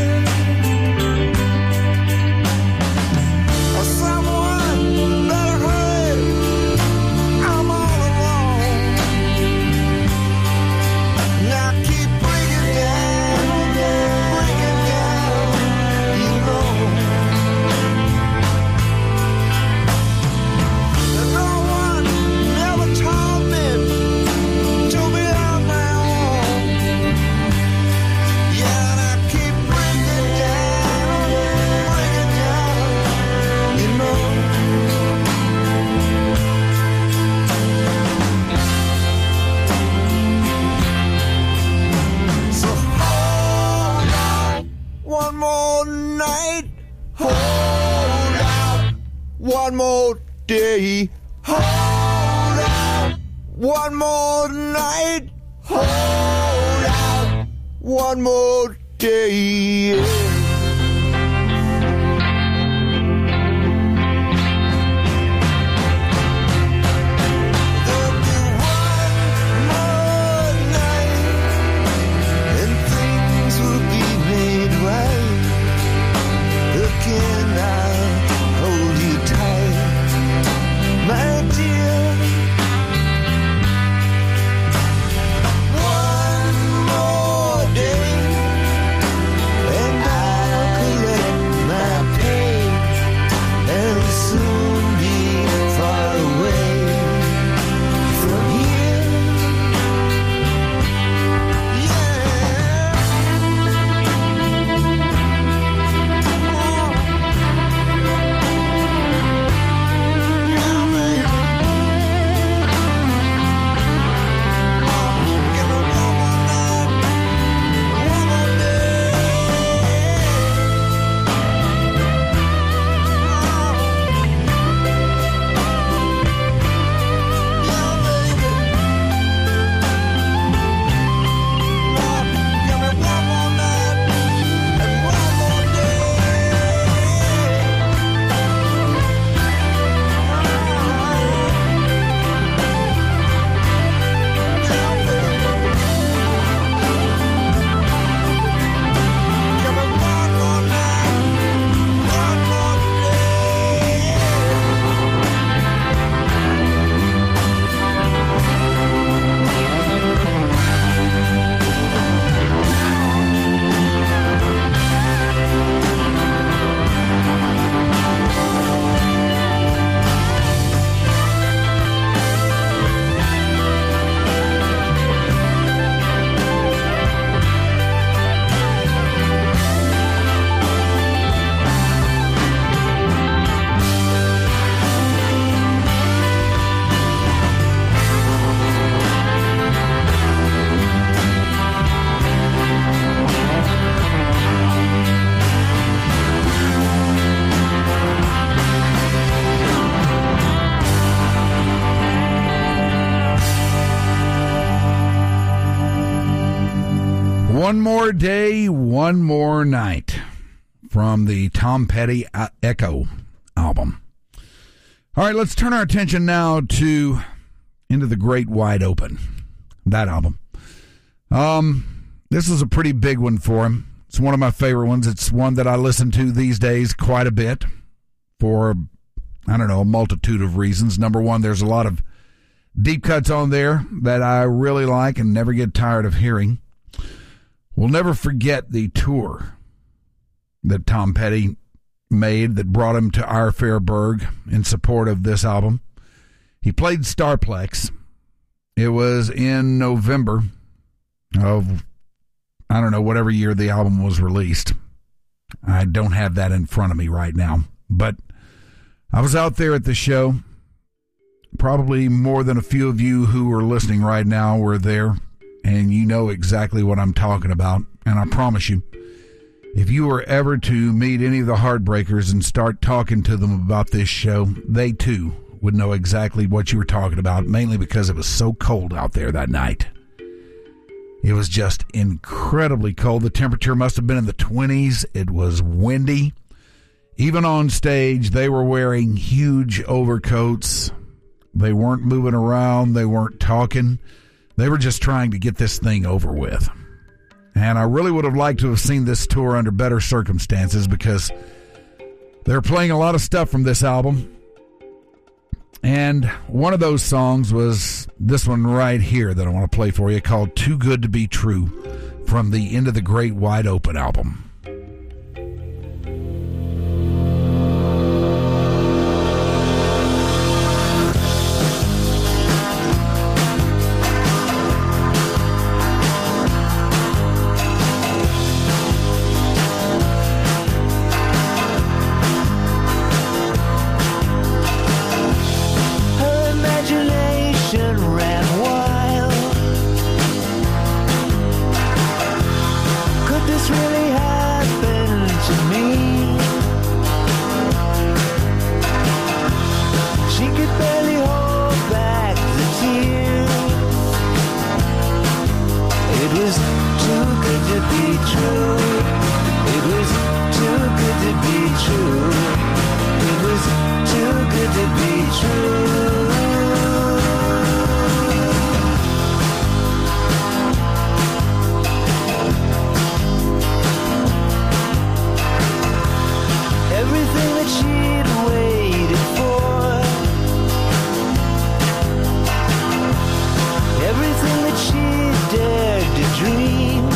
Someone better hurry, I'm all alone. hold out one more day, hold out one more night, hold out one more day. One More Day, One More Night from the Tom Petty Echo album. All right, let's turn our attention now to Into the Great Wide Open, that album. This is a pretty big one for him. It's one of my favorite ones. It's one that I listen to these days quite a bit for, I don't know, a multitude of reasons. Number one, there's a lot of deep cuts on there that I really like and never get tired of hearing. We'll never forget the tour that Tom Petty made that brought him to our Fairburg in support of this album. He played Starplex. It was in November of, I don't know, whatever year the album was released. I don't have that in front of me right now. But I was out there at the show. Probably more than a few of you who are listening right now were there. And you know exactly what I'm talking about. And I promise you, if you were ever to meet any of the Heartbreakers and start talking to them about this show, they too would know exactly what you were talking about, mainly because it was so cold out there that night. It was just incredibly cold. The temperature must have been in the 20s. It was windy. Even on stage, they were wearing huge overcoats. They weren't moving around. They weren't talking. They were just trying to get this thing over with. And I really would have liked to have seen this tour under better circumstances because they're playing a lot of stuff from this album. And one of those songs was this one right here that I want to play for you, called Too Good to Be True, from the Into the Great Wide Open album. Really high. true. Everything that she'd waited for, everything that she dared to dream,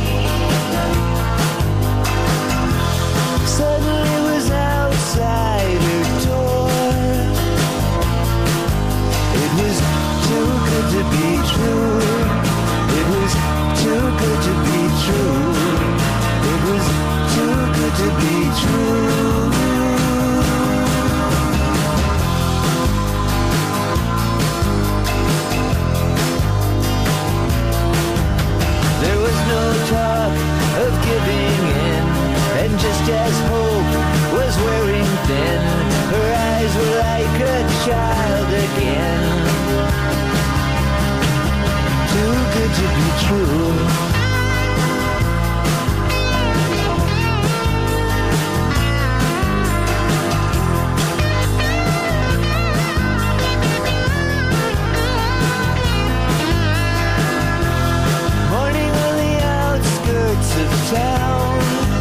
suddenly was outside her door. It was too good to be true. It was too good to be true. It was too good to be true. There was no talk of giving in, and just as hope was wearing thin, her eyes were like a child again. Too good to be true. Morning on the outskirts of town,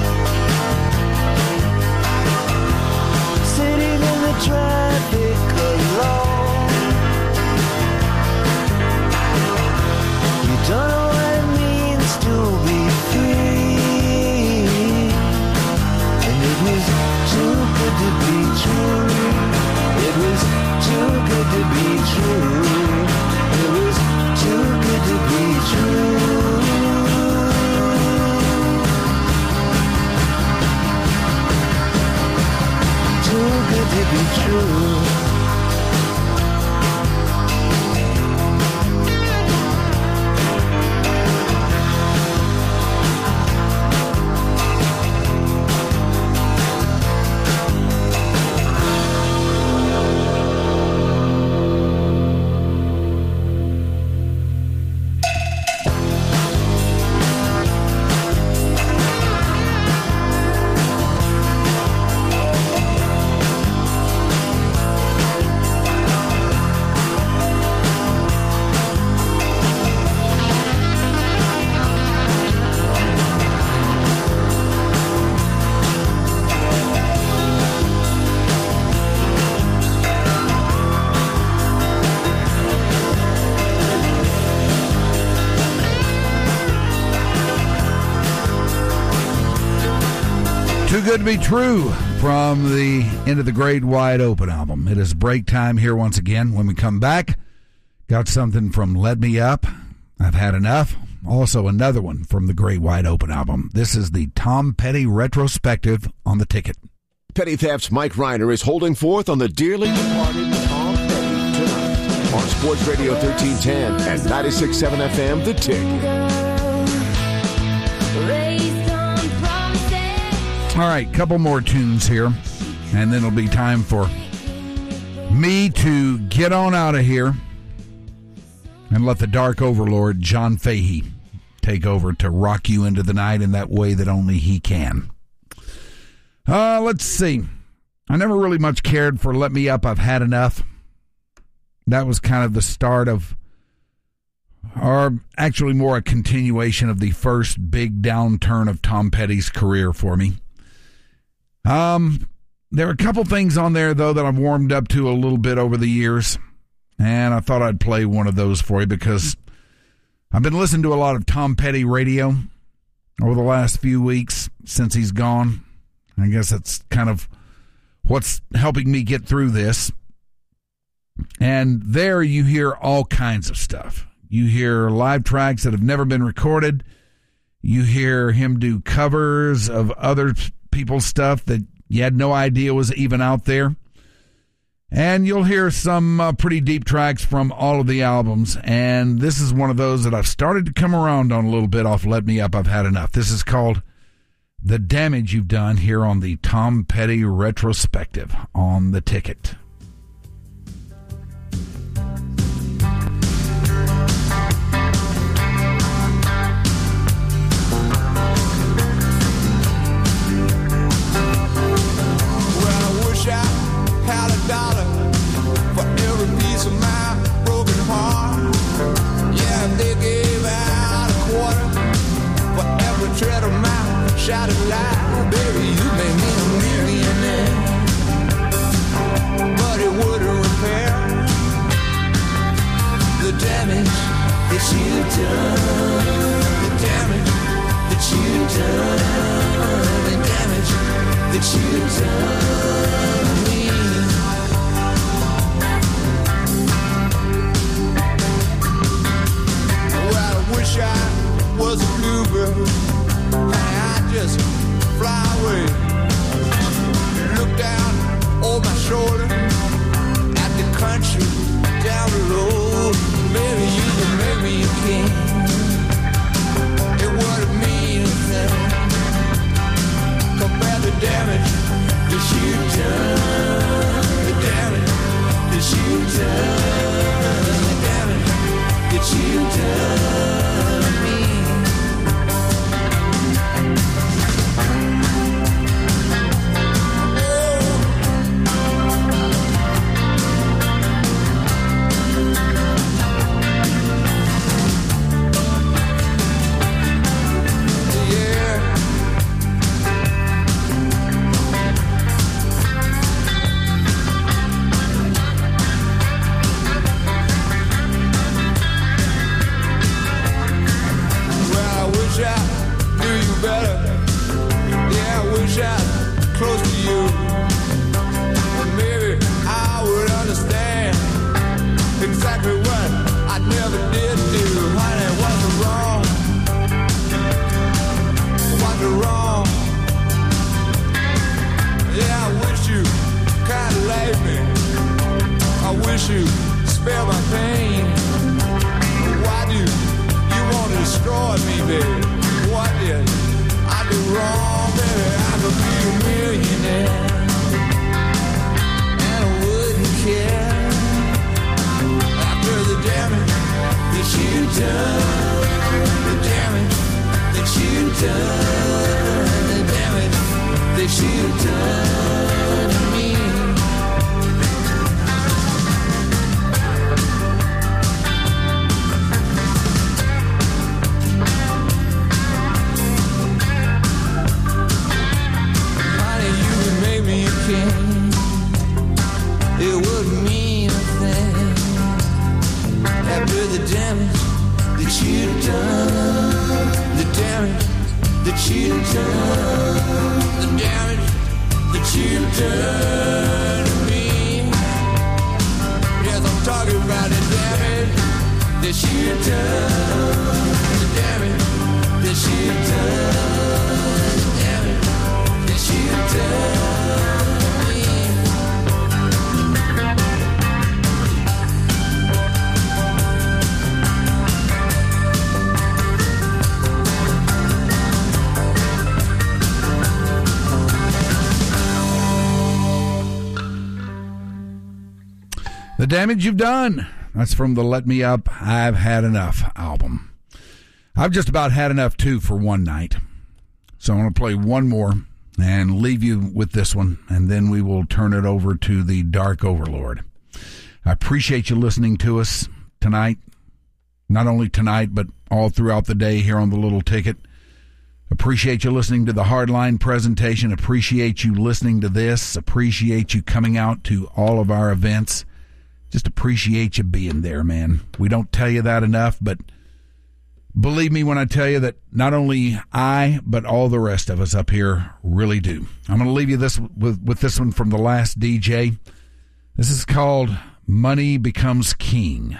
sitting in the traffic alone. You don't know what it means to be free, and it was too good to be true. It was too good to be true. It was too good to be true. Too good to be true. Too Good to Be True from the Into the Great Wide Open album. It is break time here once again. When we come back, got something from Let Me Up, I've Had Enough, also another one from the Great Wide Open album. This is the Tom Petty retrospective on the ticket. Petty Theft's Mike Reiner is holding forth on the dearly departed Tom Petty tonight on Sports Radio 1310 and 96.7 FM, The Ticket. All right, couple more tunes here, and then it'll be time for me to get on out of here and let the Dark Overlord, John Fahey, take over to rock you into the night in that way that only he can. Let's see. I never really much cared for Let Me Up, I've Had Enough. That was kind of the start of, or actually more a continuation of the first big downturn of Tom Petty's career for me. There are a couple things on there, though, that I've warmed up to a little bit over the years, and I thought I'd play one of those for you because I've been listening to a lot of Tom Petty radio over the last few weeks since he's gone. I guess that's kind of what's helping me get through this. And there you hear all kinds of stuff. You hear live tracks that have never been recorded. You hear him do covers of other people's stuff that you had no idea was even out there. And you'll hear some pretty deep tracks from all of the albums. And this is one of those that I've started to come around on a little bit off Let Me Up, I've Had Enough. This is called The Damage You've Done here on the Tom Petty retrospective on the ticket. Had $1 for you've done to me. Well, I wish I was a bluebird, and I'd just fly away. Look down over my shoulder at the country down below. Maybe you can make me a king. It wouldn't mean a thing compared to the damage that you've done. The damage that you've done. The damage that you've done to me. Close to you, maybe I would understand exactly what I never did do. Honey, what's wrong? What's wrong? Yeah, I wish you kind of liked me. I wish you spare my pain. Why do you want to destroy me, baby? What did I do wrong, baby? I could be a millionaire, and I wouldn't care. After the damage that you've done, the damage that you've done, the damage that you've done to me. It wouldn't mean a thing after the damage that you've done, the damage that you've done, the damage that you've done to me. Yes, I'm talking about the damage that you've done, the damage that you've done, the damage that you've done. The Damage You've Done. That's from the Let Me Up, I've Had Enough album. I've just about had enough, too, for one night. So I'm going to play one more and leave you with this one, and then we will turn it over to the Dark Overlord. I appreciate you listening to us tonight. Not only tonight, but all throughout the day here on The Little Ticket. Appreciate you listening to the Hardline presentation. Appreciate you listening to this. Appreciate you coming out to all of our events. Just appreciate you being there, man. We don't tell you that enough, but believe me when I tell you that not only I, but all the rest of us up here really do. I'm going to leave you this with this one from The Last DJ. This is called Money Becomes King.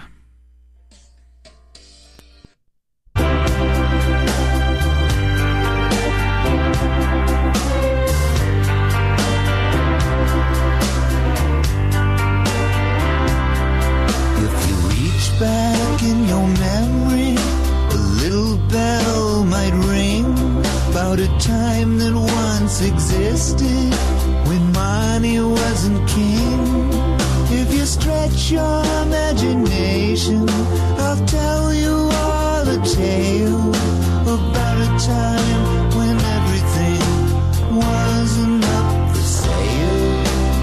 Back in your memory, a little bell might ring about a time that once existed when money wasn't king. If you stretch your imagination, I'll tell you all a tale about a time when everything wasn't up for sale.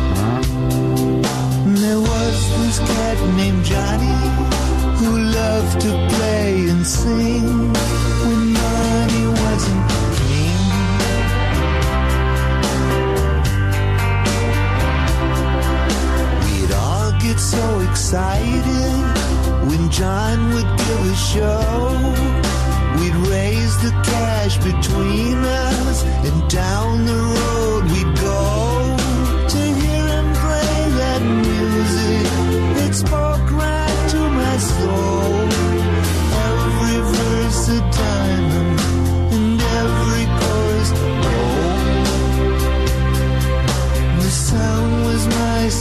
And there was this cat named Johnny who loved to play and sing when money wasn't king. We'd all get so excited when John would give a show. We'd raise the cash between us and down the road we'd go.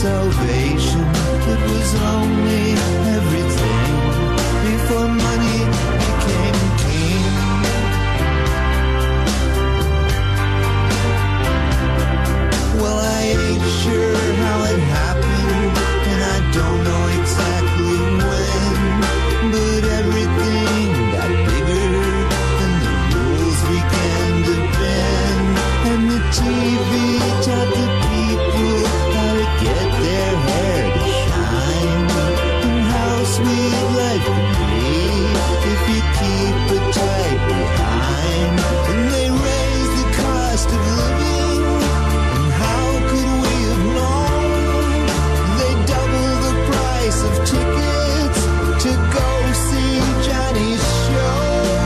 salvation. It was only everything before money became king. Well, I ain't sure how it happened, and I don't know exactly when, but everything got bigger, and the rules began to bend, and the TV taught the people how to get their hair to shine, and how sweet life can be if you keep it tight behind. And they raised the cost of living, and how could we have known? They doubled the price of tickets to go see Johnny's show.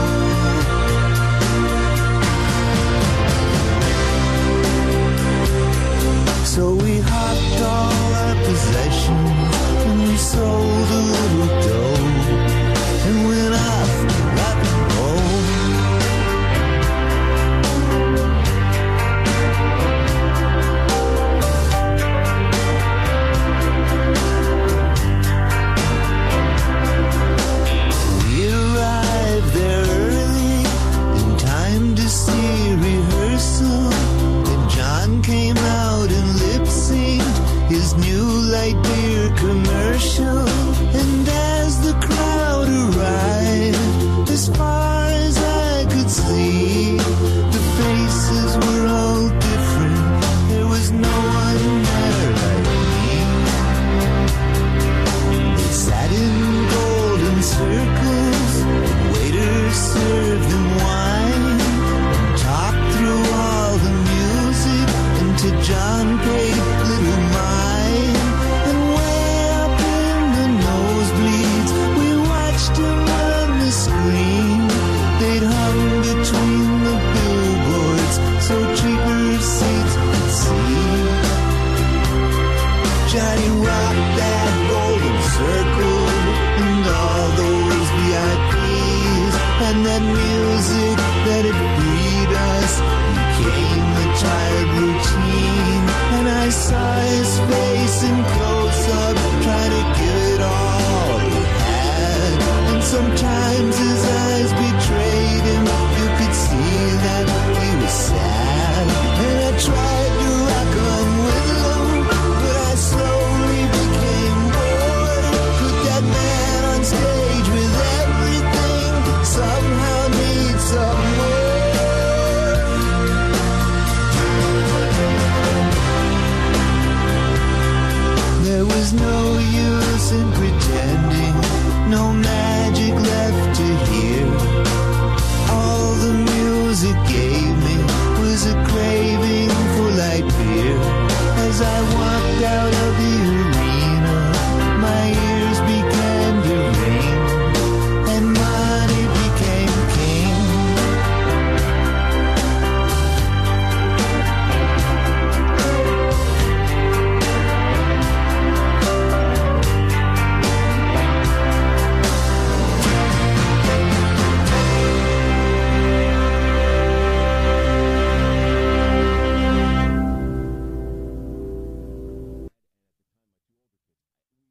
So we hopped all our possessions, and we sold a little dough, and went off to rock and roll. We arrived there early, in time to see rehearsal, and John came out and lip-synced his new light beer commercial. And as the crowd arrived, as far as I could see, the faces were all different. There was no one there like me. They sat in golden circles, and waiters served them wine, and talked through all the music, and to John paid little mind. And way up in the nosebleeds, we watched him on the screen. They'd hung between the billboards, so cheaper seats could see. Johnny rocked that golden circle, and all those VIPs, and that music